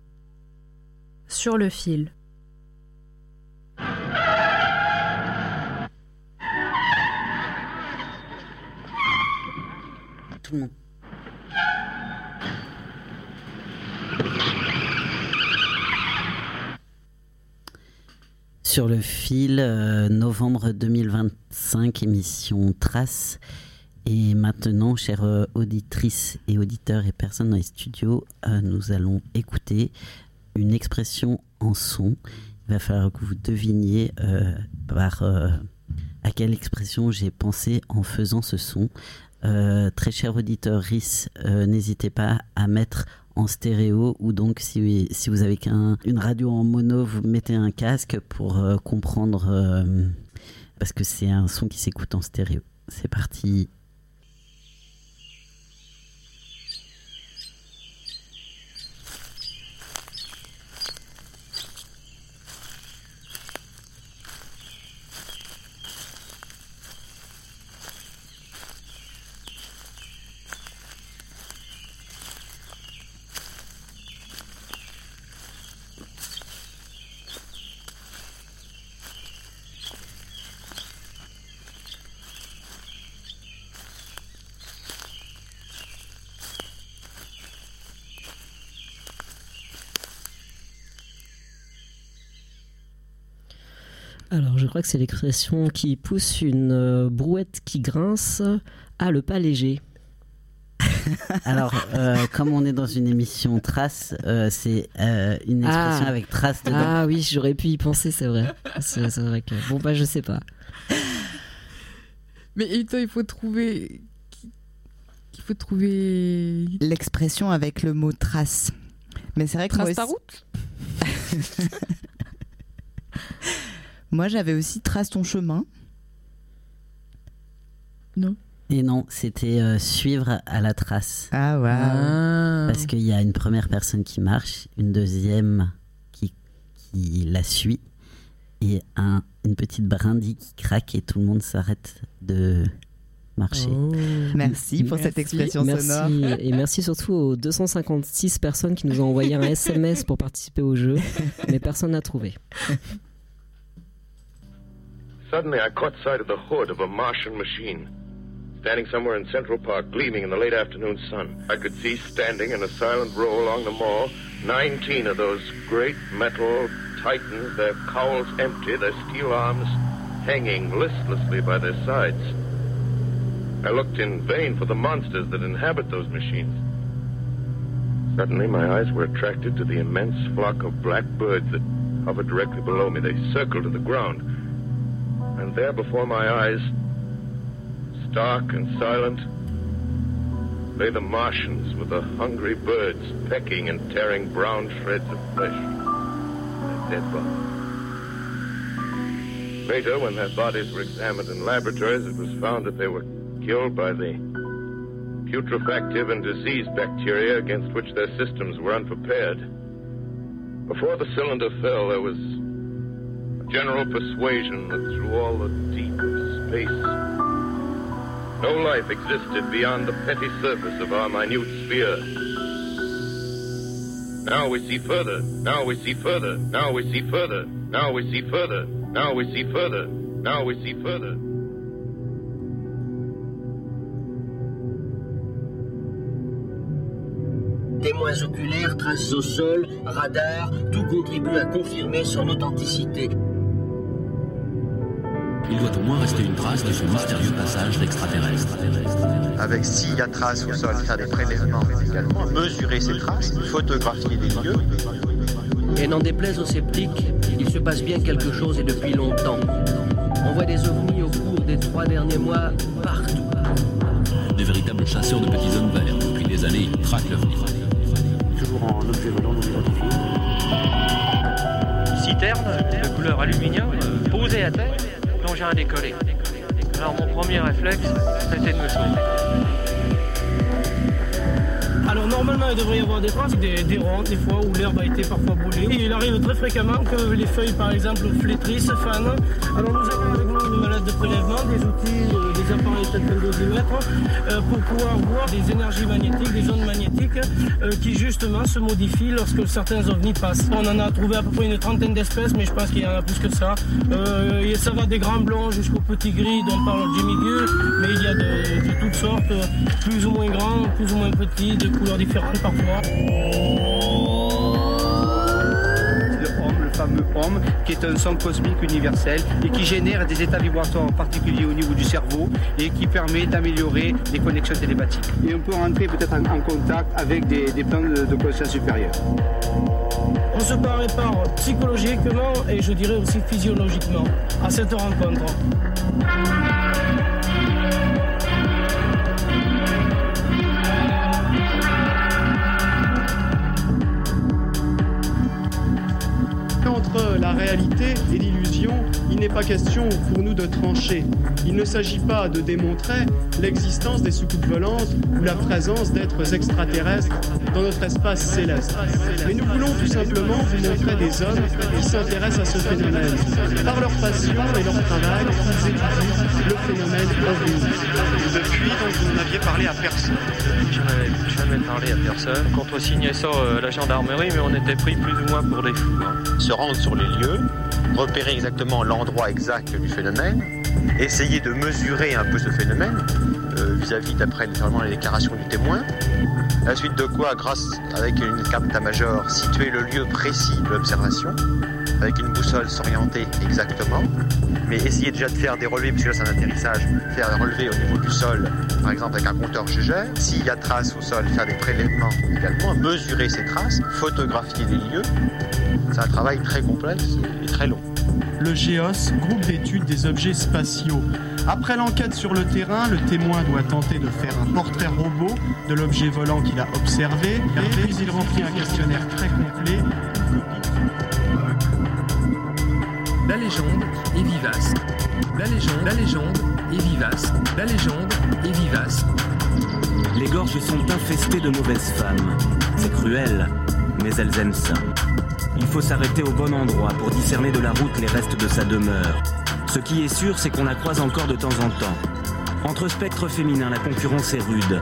Sur le fil. Tout le monde. Sur le fil, novembre 2025, émission Trace. Et maintenant, chères auditrices et auditeurs et personnes dans les studios, nous allons écouter une expression en son. Il va falloir que vous deviniez à quelle expression j'ai pensé en faisant ce son. Très cher auditeur RIS, n'hésitez pas à mettre en stéréo, ou donc si vous avez une radio en mono, vous mettez un casque pour comprendre, parce que c'est un son qui s'écoute en stéréo. C'est parti. Alors, je crois que c'est l'expression qui pousse une brouette qui grince. Ah, le pas léger. Alors, comme on est dans une émission trace, c'est une expression avec trace dedans. Ah oui, j'aurais pu y penser, c'est vrai. C'est vrai que... Bon, bah, je sais pas. Mais il faut trouver... Il faut trouver... L'expression avec le mot trace. Mais c'est vrai que trace ta route. Moi, j'avais aussi trace ton chemin. Non. Et non, c'était suivre à la trace. Ah ouais. Parce qu'il y a une première personne qui marche, une deuxième qui la suit, et une petite brindille qui craque et tout le monde s'arrête de marcher. Oh. Merci pour cette expression sonore. Et merci surtout aux 256 personnes qui nous ont envoyé un SMS pour participer au jeu, mais personne n'a trouvé. Suddenly I caught sight of the hood of a Martian machine, standing somewhere in Central Park, gleaming in the late afternoon sun. I could see standing in a silent row along the mall 19 of those great metal titans, their cowls empty, their steel arms hanging listlessly by their sides. I looked in vain for the monsters that inhabit those machines. Suddenly my eyes were attracted to the immense flock of black birds that hovered directly below me. They circled to the ground. And there before my eyes, stark and silent, lay the Martians with the hungry birds pecking and tearing brown shreds of flesh. Their dead bodies. Later, when their bodies were examined in laboratories, it was found that they were killed by the putrefactive and disease bacteria against which their systems were unprepared. Before the cylinder fell, there was general persuasion that through all the deep of space, no life existed beyond the petty surface of our minute sphere. Now we see further, now we see further, now we see further, now we see further, now we see further, now we see further. Témoins oculaires, traces au sol, radar, tout contribue à confirmer son authenticité. Il doit au moins rester une trace de ce mystérieux passage d'extraterrestres. Avec s'il y a traces au sol, faire des prélèvements, mais également mesurer ces traces, photographier les lieux. Et n'en déplaise aux sceptiques, il se passe bien quelque chose et depuis longtemps. On voit des ovnis au cours des 3 derniers mois partout. De véritables chasseurs de petits hommes verts. Depuis des années, ils traquent l'ovni. Toujours en objet volant non identifié. Une citerne de couleur aluminium posée à terre, plongée à décoller. Alors mon premier réflexe, c'était de me sauver. Alors normalement il devrait y avoir des traces, des ronds des fois où l'herbe a été parfois brûlée. Et il arrive très fréquemment que les feuilles par exemple flétrissent, fanent. Alors nous avons avec nous une malade de prélèvement, des outils, des appareils tels qu'un dosimètre pour pouvoir voir des énergies magnétiques, des ondes magnétiques qui justement se modifient lorsque certains ovnis passent. On en a trouvé à peu près une trentaine d'espèces, mais je pense qu'il y en a plus que ça. Et ça va des grands blonds jusqu'aux petits gris dont parle Jimmy Gill, mais il y a de toutes sortes, plus ou moins grands, plus ou moins petits, de couleurs différentes parfois. Le fameux OM, qui est un son cosmique universel et qui génère des états vibratoires particuliers au niveau du cerveau et qui permet d'améliorer les connexions télépathiques. Et on peut rentrer peut-être en contact avec des plans de conscience supérieure. On se prépare psychologiquement et je dirais aussi physiologiquement à cette rencontre. Entre la réalité et l'illusion, il n'est pas question pour nous de trancher. Il ne s'agit pas de démontrer l'existence des soucoupes volantes ou la présence d'êtres extraterrestres dans notre espace céleste. Mais nous voulons tout simplement vous montrer des hommes qui s'intéressent à ce phénomène. Par leur passion et leur travail, ils étudient le phénomène ovni. Depuis, donc, vous n'aviez parlé à personne. Je n'avais jamais parlé à personne. Contre-signait ça la gendarmerie, mais on était pris plus ou moins pour des fous. Se rendre sur les lieux, repérer exactement l'endroit exact du phénomène, essayer de mesurer un peu ce phénomène vis-à-vis d'après notamment les déclarations du témoin. À la suite de quoi, grâce avec une carte d'état-major, situer le lieu précis de l'observation avec une boussole s'orienter exactement, mais essayer déjà de faire des relevés, puisque là c'est un atterrissage, faire des relevés au niveau du sol, par exemple avec un compteur Geiger. S'il y a traces au sol, faire des prélèvements également, mesurer ces traces, photographier les lieux. C'est un travail très complexe et très long. Le GEOS, groupe d'études des objets spatiaux. Après l'enquête sur le terrain, le témoin doit tenter de faire un portrait robot de l'objet volant qu'il a observé, puis il remplit un questionnaire très complet. La légende est vivace. La légende est vivace. La légende est vivace. Les gorges sont infestées de mauvaises femmes. C'est cruel, mais elles aiment ça. Il faut s'arrêter au bon endroit pour discerner de la route les restes de sa demeure. Ce qui est sûr, c'est qu'on la croise encore de temps en temps. Entre spectres féminins, la concurrence est rude.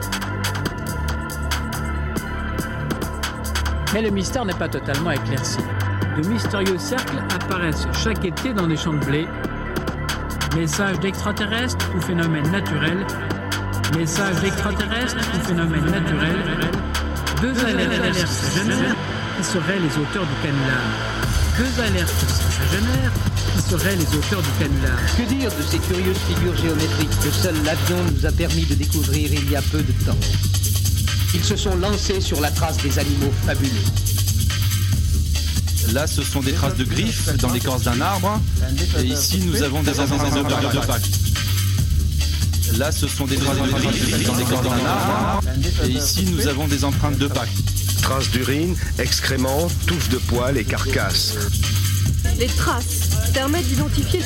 Mais le mystère n'est pas totalement éclairci. De mystérieux cercles apparaissent chaque été dans les champs de blé. Messages d'extraterrestres ou phénomènes naturels. Messages d'extraterrestres ou phénomènes naturels. Deux alertes génèrent qui seraient les auteurs du canular. Deux alertes génèrent qui seraient les auteurs du canular. Que dire de ces curieuses figures géométriques que seul l'avion nous a permis de découvrir il y a peu de temps? Ils se sont lancés sur la trace des animaux fabuleux. Là, ce sont des traces de griffes dans l'écorce d'un arbre. Et ici, nous avons des empreintes de pas. Là, ce sont des traces de griffes dans l'écorce d'un arbre. Et ici, nous avons des empreintes de pas. Traces d'urine, excréments, touffes de poils et carcasses. Les traces permettent d'identifier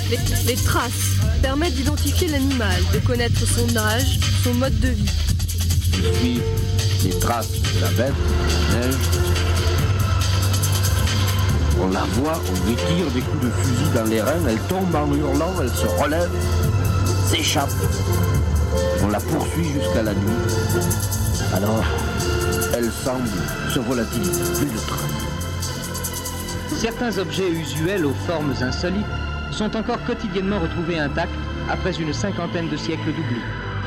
l'animal, de connaître son âge, son mode de vie. On suit les traces de la bête, la neige. On la voit, on lui tire des coups de fusil dans les reins, elle tombe en hurlant, elle se relève, s'échappe. On la poursuit jusqu'à la nuit. Alors, elle semble se volatiliser, plus de traces. Certains objets usuels aux formes insolites sont encore quotidiennement retrouvés intacts après une cinquantaine de siècles d'oubli.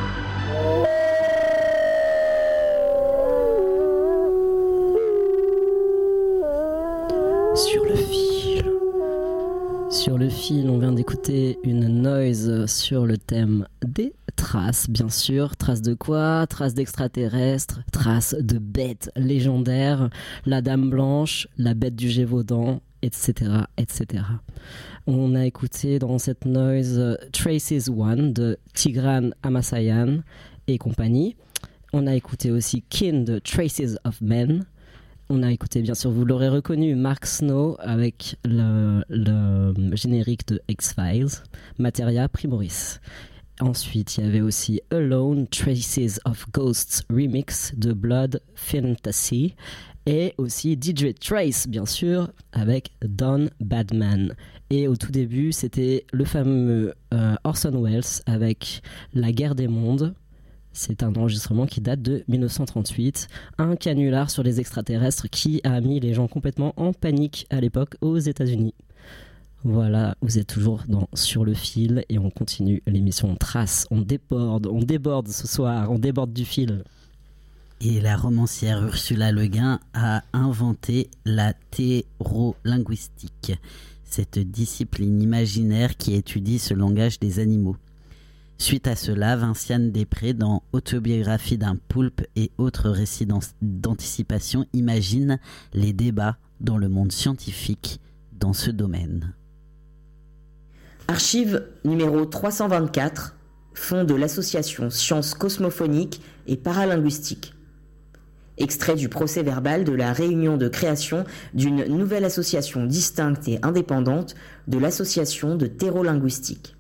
Sur le fil, on vient d'écouter une noise sur le thème des traces, bien sûr. Traces de quoi? Traces d'extraterrestres, traces de bêtes légendaires, la Dame Blanche, la bête du Gévaudan, etc., etc. On a écouté dans cette noise Traces One de Tigran Amasayan et compagnie. On a écouté aussi Kin de Traces of Men. On a écouté, bien sûr, vous l'aurez reconnu, Mark Snow avec le générique de X-Files, Materia Primoris. Ensuite, il y avait aussi Alone, Traces of Ghosts Remix de Blood Fantasy. Et aussi DJ Trace, bien sûr, avec Don Badman. Et au tout début, c'était le fameux Orson Welles avec La Guerre des Mondes. C'est un enregistrement qui date de 1938, un canular sur les extraterrestres qui a mis les gens complètement en panique à l'époque aux États-Unis. Voilà, vous êtes toujours Sur le fil et on continue l'émission Trace. On déborde ce soir, on déborde du fil. Et la romancière Ursula Le Guin a inventé la thérolinguistique, cette discipline imaginaire qui étudie ce langage des animaux. Suite à cela, Vinciane Després, dans Autobiographie d'un poulpe et autres récits d'anticipation, imagine les débats dans le monde scientifique dans ce domaine. Archive numéro 324, fonds de l'association Sciences cosmophoniques et paralinguistiques. Extrait du procès-verbal de la réunion de création d'une nouvelle association distincte et indépendante de l'association de thérolinguistique.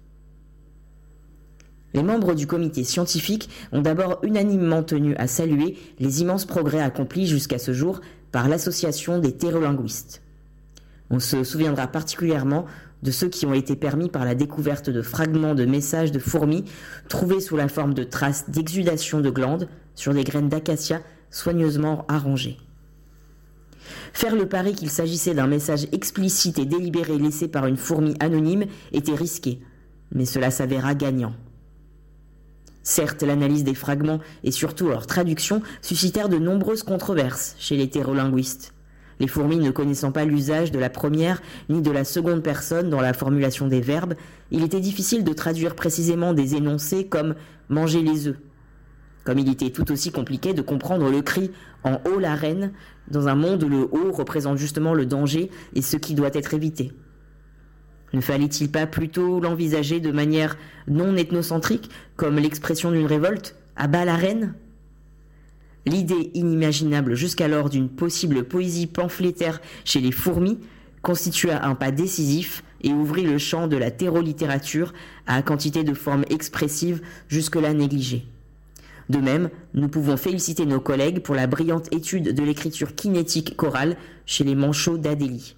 Les membres du comité scientifique ont d'abord unanimement tenu à saluer les immenses progrès accomplis jusqu'à ce jour par l'association des thérolinguistes. On se souviendra particulièrement de ceux qui ont été permis par la découverte de fragments de messages de fourmis trouvés sous la forme de traces d'exudation de glandes sur des graines d'acacia soigneusement arrangées. Faire le pari qu'il s'agissait d'un message explicite et délibéré laissé par une fourmi anonyme était risqué, mais cela s'avéra gagnant. Certes, l'analyse des fragments et surtout leur traduction suscitèrent de nombreuses controverses chez les thérolinguistes. Les fourmis ne connaissant pas l'usage de la première ni de la seconde personne dans la formulation des verbes, il était difficile de traduire précisément des énoncés comme « manger les œufs ». Comme il était tout aussi compliqué de comprendre le cri « en haut la reine » dans un monde où le haut représente justement le danger et ce qui doit être évité. Ne fallait-il pas plutôt l'envisager de manière non ethnocentrique, comme l'expression d'une révolte « à bas la reine » ? L'idée inimaginable jusqu'alors d'une possible poésie pamphlétaire chez les fourmis constitua un pas décisif et ouvrit le champ de la terrolittérature à quantité de formes expressives jusque-là négligées. De même, nous pouvons féliciter nos collègues pour la brillante étude de l'écriture kinétique chorale chez les manchots d'Adélie.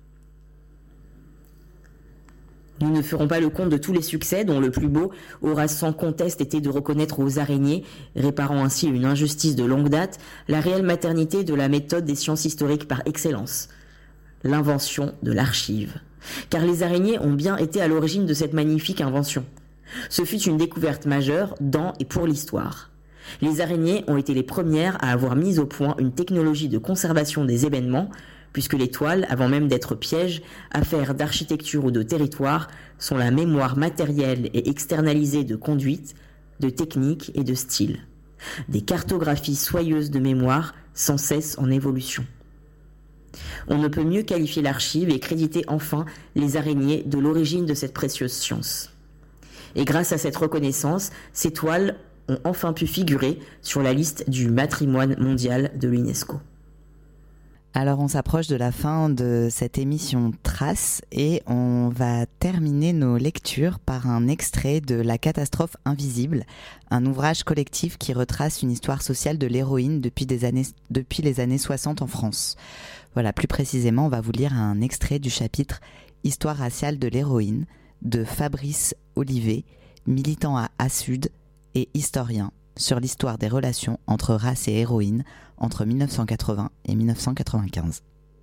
Nous ne ferons pas le compte de tous les succès dont le plus beau aura sans conteste été de reconnaître aux araignées, réparant ainsi une injustice de longue date, la réelle maternité de la méthode des sciences historiques par excellence, l'invention de l'archive. Car les araignées ont bien été à l'origine de cette magnifique invention. Ce fut une découverte majeure dans et pour l'histoire. Les araignées ont été les premières à avoir mis au point une technologie de conservation des événements, puisque les toiles, avant même d'être pièges, affaires d'architecture ou de territoire, sont la mémoire matérielle et externalisée de conduite, de technique et de style. Des cartographies soyeuses de mémoire, sans cesse en évolution. On ne peut mieux qualifier l'archive et créditer enfin les araignées de l'origine de cette précieuse science. Et grâce à cette reconnaissance, ces toiles ont enfin pu figurer sur la liste du patrimoine mondial de l'UNESCO. Alors on s'approche de la fin de cette émission Traces et on va terminer nos lectures par un extrait de La catastrophe invisible, un ouvrage collectif qui retrace une histoire sociale de l'héroïne depuis les années 60 en France. Voilà, plus précisément, on va vous lire un extrait du chapitre Histoire raciale de l'héroïne de Fabrice Olivet, militant à ASUD et historien, sur l'histoire des relations entre race et héroïne entre 1980 et 1995.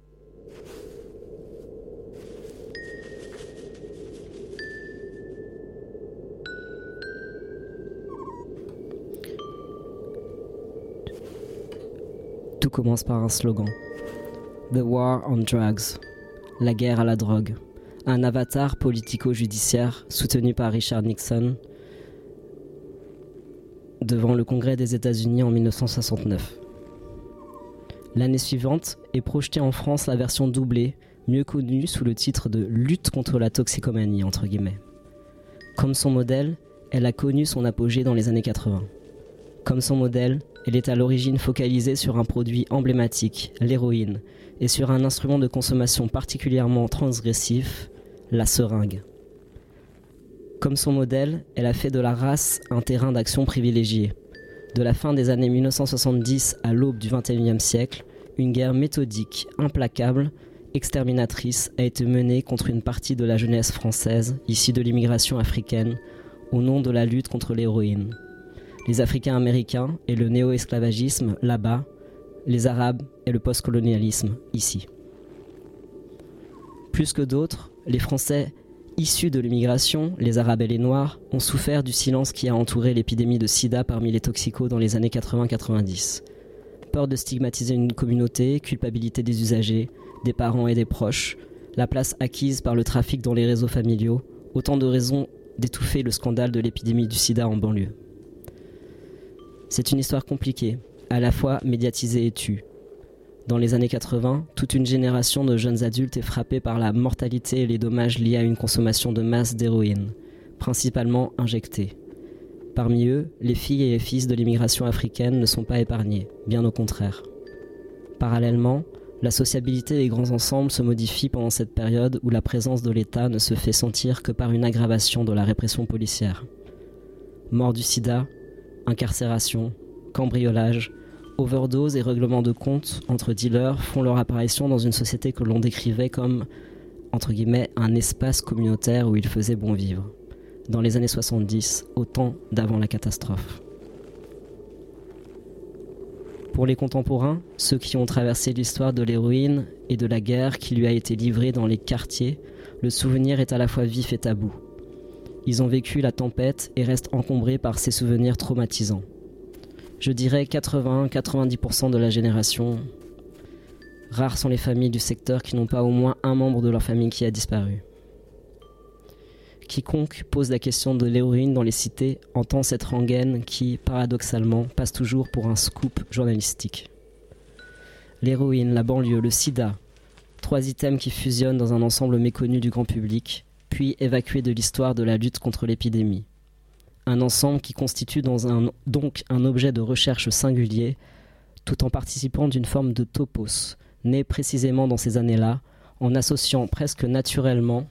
Tout commence par un slogan. The War on Drugs. La guerre à la drogue. Un avatar politico-judiciaire soutenu par Richard Nixon devant le Congrès des États-Unis en 1969. L'année suivante est projetée en France la version doublée, mieux connue sous le titre de « Lutte contre la toxicomanie ». Entre guillemets. Comme son modèle, elle a connu son apogée dans les années 80. Comme son modèle, elle est à l'origine focalisée sur un produit emblématique, l'héroïne, et sur un instrument de consommation particulièrement transgressif, la seringue. Comme son modèle, elle a fait de la race un terrain d'action privilégié. De la fin des années 1970 à l'aube du XXIe siècle, une guerre méthodique, implacable, exterminatrice a été menée contre une partie de la jeunesse française, issue de l'immigration africaine, au nom de la lutte contre l'héroïne. Les Africains américains et le néo-esclavagisme là-bas, les Arabes et le postcolonialisme ici. Plus que d'autres, les Français issus de l'immigration, les Arabes et les Noirs, ont souffert du silence qui a entouré l'épidémie de sida parmi les toxicos dans les années 80-90. Peur de stigmatiser une communauté, culpabilité des usagers, des parents et des proches, la place acquise par le trafic dans les réseaux familiaux, autant de raisons d'étouffer le scandale de l'épidémie du sida en banlieue. C'est une histoire compliquée, à la fois médiatisée et tue. Dans les années 80, toute une génération de jeunes adultes est frappée par la mortalité et les dommages liés à une consommation de masse d'héroïne, principalement injectée. Parmi eux, les filles et les fils de l'immigration africaine ne sont pas épargnés, bien au contraire. Parallèlement, la sociabilité des grands ensembles se modifie pendant cette période où la présence de l'État ne se fait sentir que par une aggravation de la répression policière. Mort du sida, incarcération, cambriolage, overdose et règlement de compte entre dealers font leur apparition dans une société que l'on décrivait comme, entre guillemets, un espace communautaire où il faisait bon vivre. Dans les années 70, au temps d'avant la catastrophe. Pour les contemporains, ceux qui ont traversé l'histoire de l'héroïne et de la guerre qui lui a été livrée dans les quartiers, le souvenir est à la fois vif et tabou. Ils ont vécu la tempête et restent encombrés par ces souvenirs traumatisants. Je dirais 80-90% de la génération Rares sont les familles du secteur qui n'ont pas au moins un membre de leur famille qui a disparu. Quiconque pose la question de l'héroïne dans les cités entend cette rengaine qui, paradoxalement, passe toujours pour un scoop journalistique. L'héroïne, la banlieue, le sida, 3 items qui fusionnent dans un ensemble méconnu du grand public, puis évacués de l'histoire de la lutte contre l'épidémie. Un ensemble qui constitue donc un objet de recherche singulier, tout en participant d'une forme de topos, née précisément dans ces années-là, en associant presque naturellement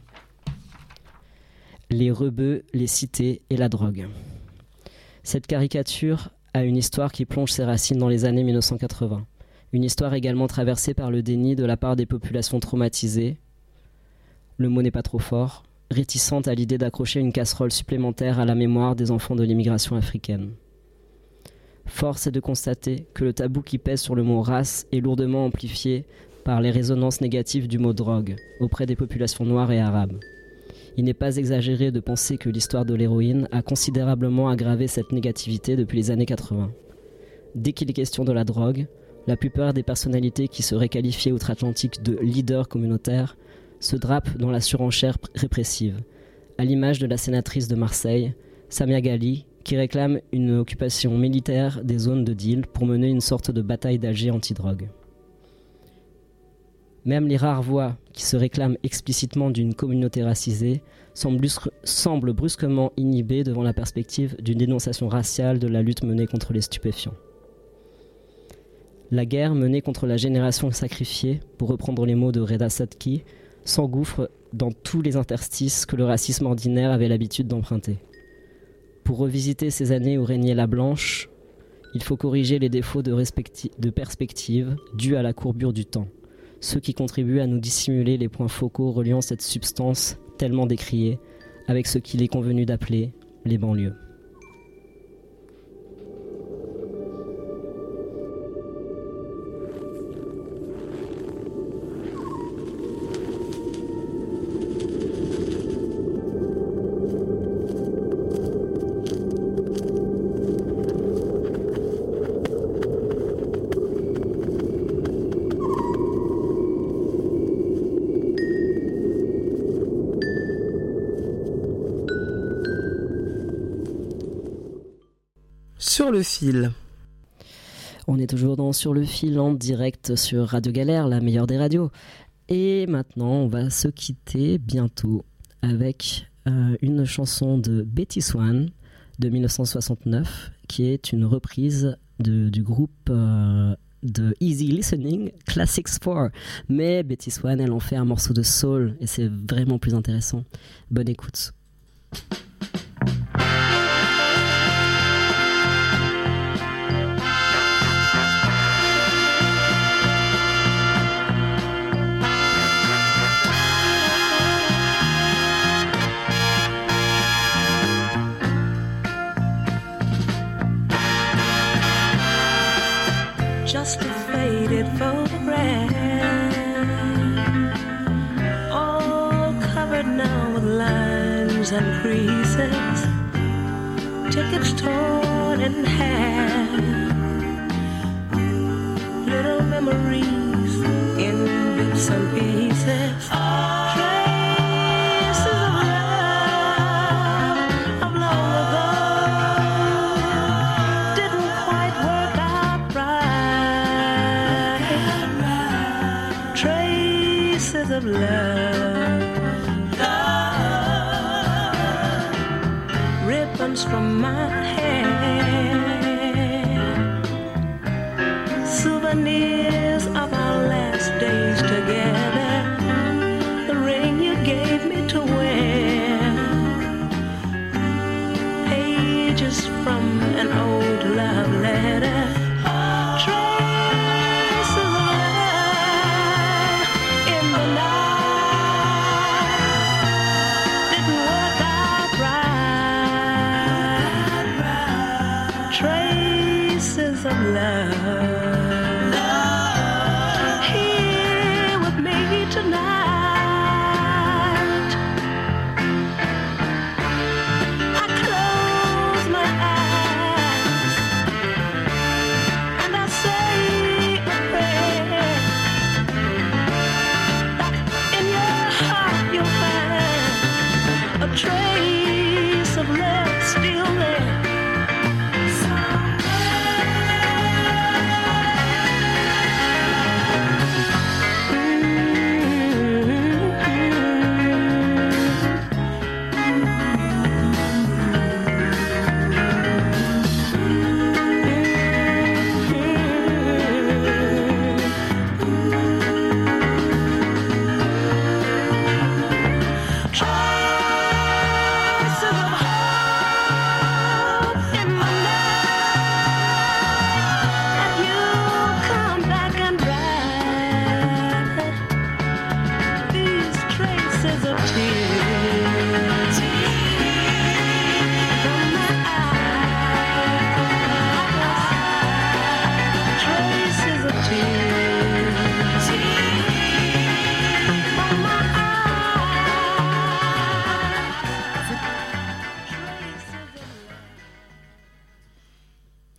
les rebeux, les cités et la drogue. Cette caricature a une histoire qui plonge ses racines dans les années 1980. Une histoire également traversée par le déni de la part des populations traumatisées, le mot n'est pas trop fort, réticentes à l'idée d'accrocher une casserole supplémentaire à la mémoire des enfants de l'immigration africaine. Force est de constater que le tabou qui pèse sur le mot race est lourdement amplifié par les résonances négatives du mot drogue auprès des populations noires et arabes. Il n'est pas exagéré de penser que l'histoire de l'héroïne a considérablement aggravé cette négativité depuis les années 80. Dès qu'il est question de la drogue, la plupart des personnalités qui seraient qualifiées outre-Atlantique de leaders communautaires se drapent dans la surenchère répressive, à l'image de la sénatrice de Marseille, Samia Ghali, qui réclame une occupation militaire des zones de deal pour mener une sorte de bataille d'Alger anti-drogue. Même les rares voix qui se réclament explicitement d'une communauté racisée semblent brusquement inhibées devant la perspective d'une dénonciation raciale de la lutte menée contre les stupéfiants. La guerre menée contre la génération sacrifiée, pour reprendre les mots de Reda Sadki, s'engouffre dans tous les interstices que le racisme ordinaire avait l'habitude d'emprunter. Pour revisiter ces années où régnait la blanche, il faut corriger les défauts de perspective dus à la courbure du temps, ceux qui contribuent à nous dissimuler les points focaux reliant cette substance tellement décriée avec ce qu'il est convenu d'appeler les banlieues. Sur le fil. On est toujours dans Sur le fil en direct sur Radio Galère, la meilleure des radios. Et maintenant, on va se quitter bientôt avec une chanson de Betty Swan de 1969 qui est une reprise du groupe de Easy Listening, Classics 4. Mais Betty Swan, elle en fait un morceau de soul et c'est vraiment plus intéressant. Bonne écoute. Just a faded photograph, all covered now with lines and creases, tickets torn in half, little memories in bits and pieces, traces of love of long ago. Didn't quite work out right. Traces of love, ribbons from my hair, souvenirs of our last days together, the ring you gave me to wear, pages from an old love letter, traces of love in the night. Didn't work out right. Traces of love. Here with me tonight. I close my eyes and I say a prayer.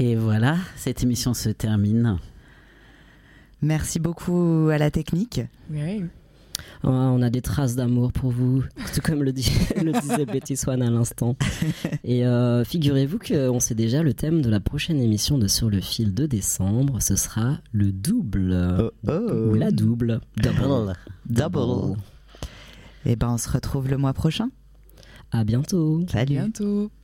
Et voilà, cette émission se termine. Merci beaucoup à la technique. Oui. On a des traces d'amour pour vous, tout comme le disait Betty Swan à l'instant. Et figurez-vous qu'on sait déjà le thème de la prochaine émission de Sur le fil de décembre. Ce sera le double. Ou la double. Double. Et ben on se retrouve le mois prochain. À bientôt. Salut. Bientôt.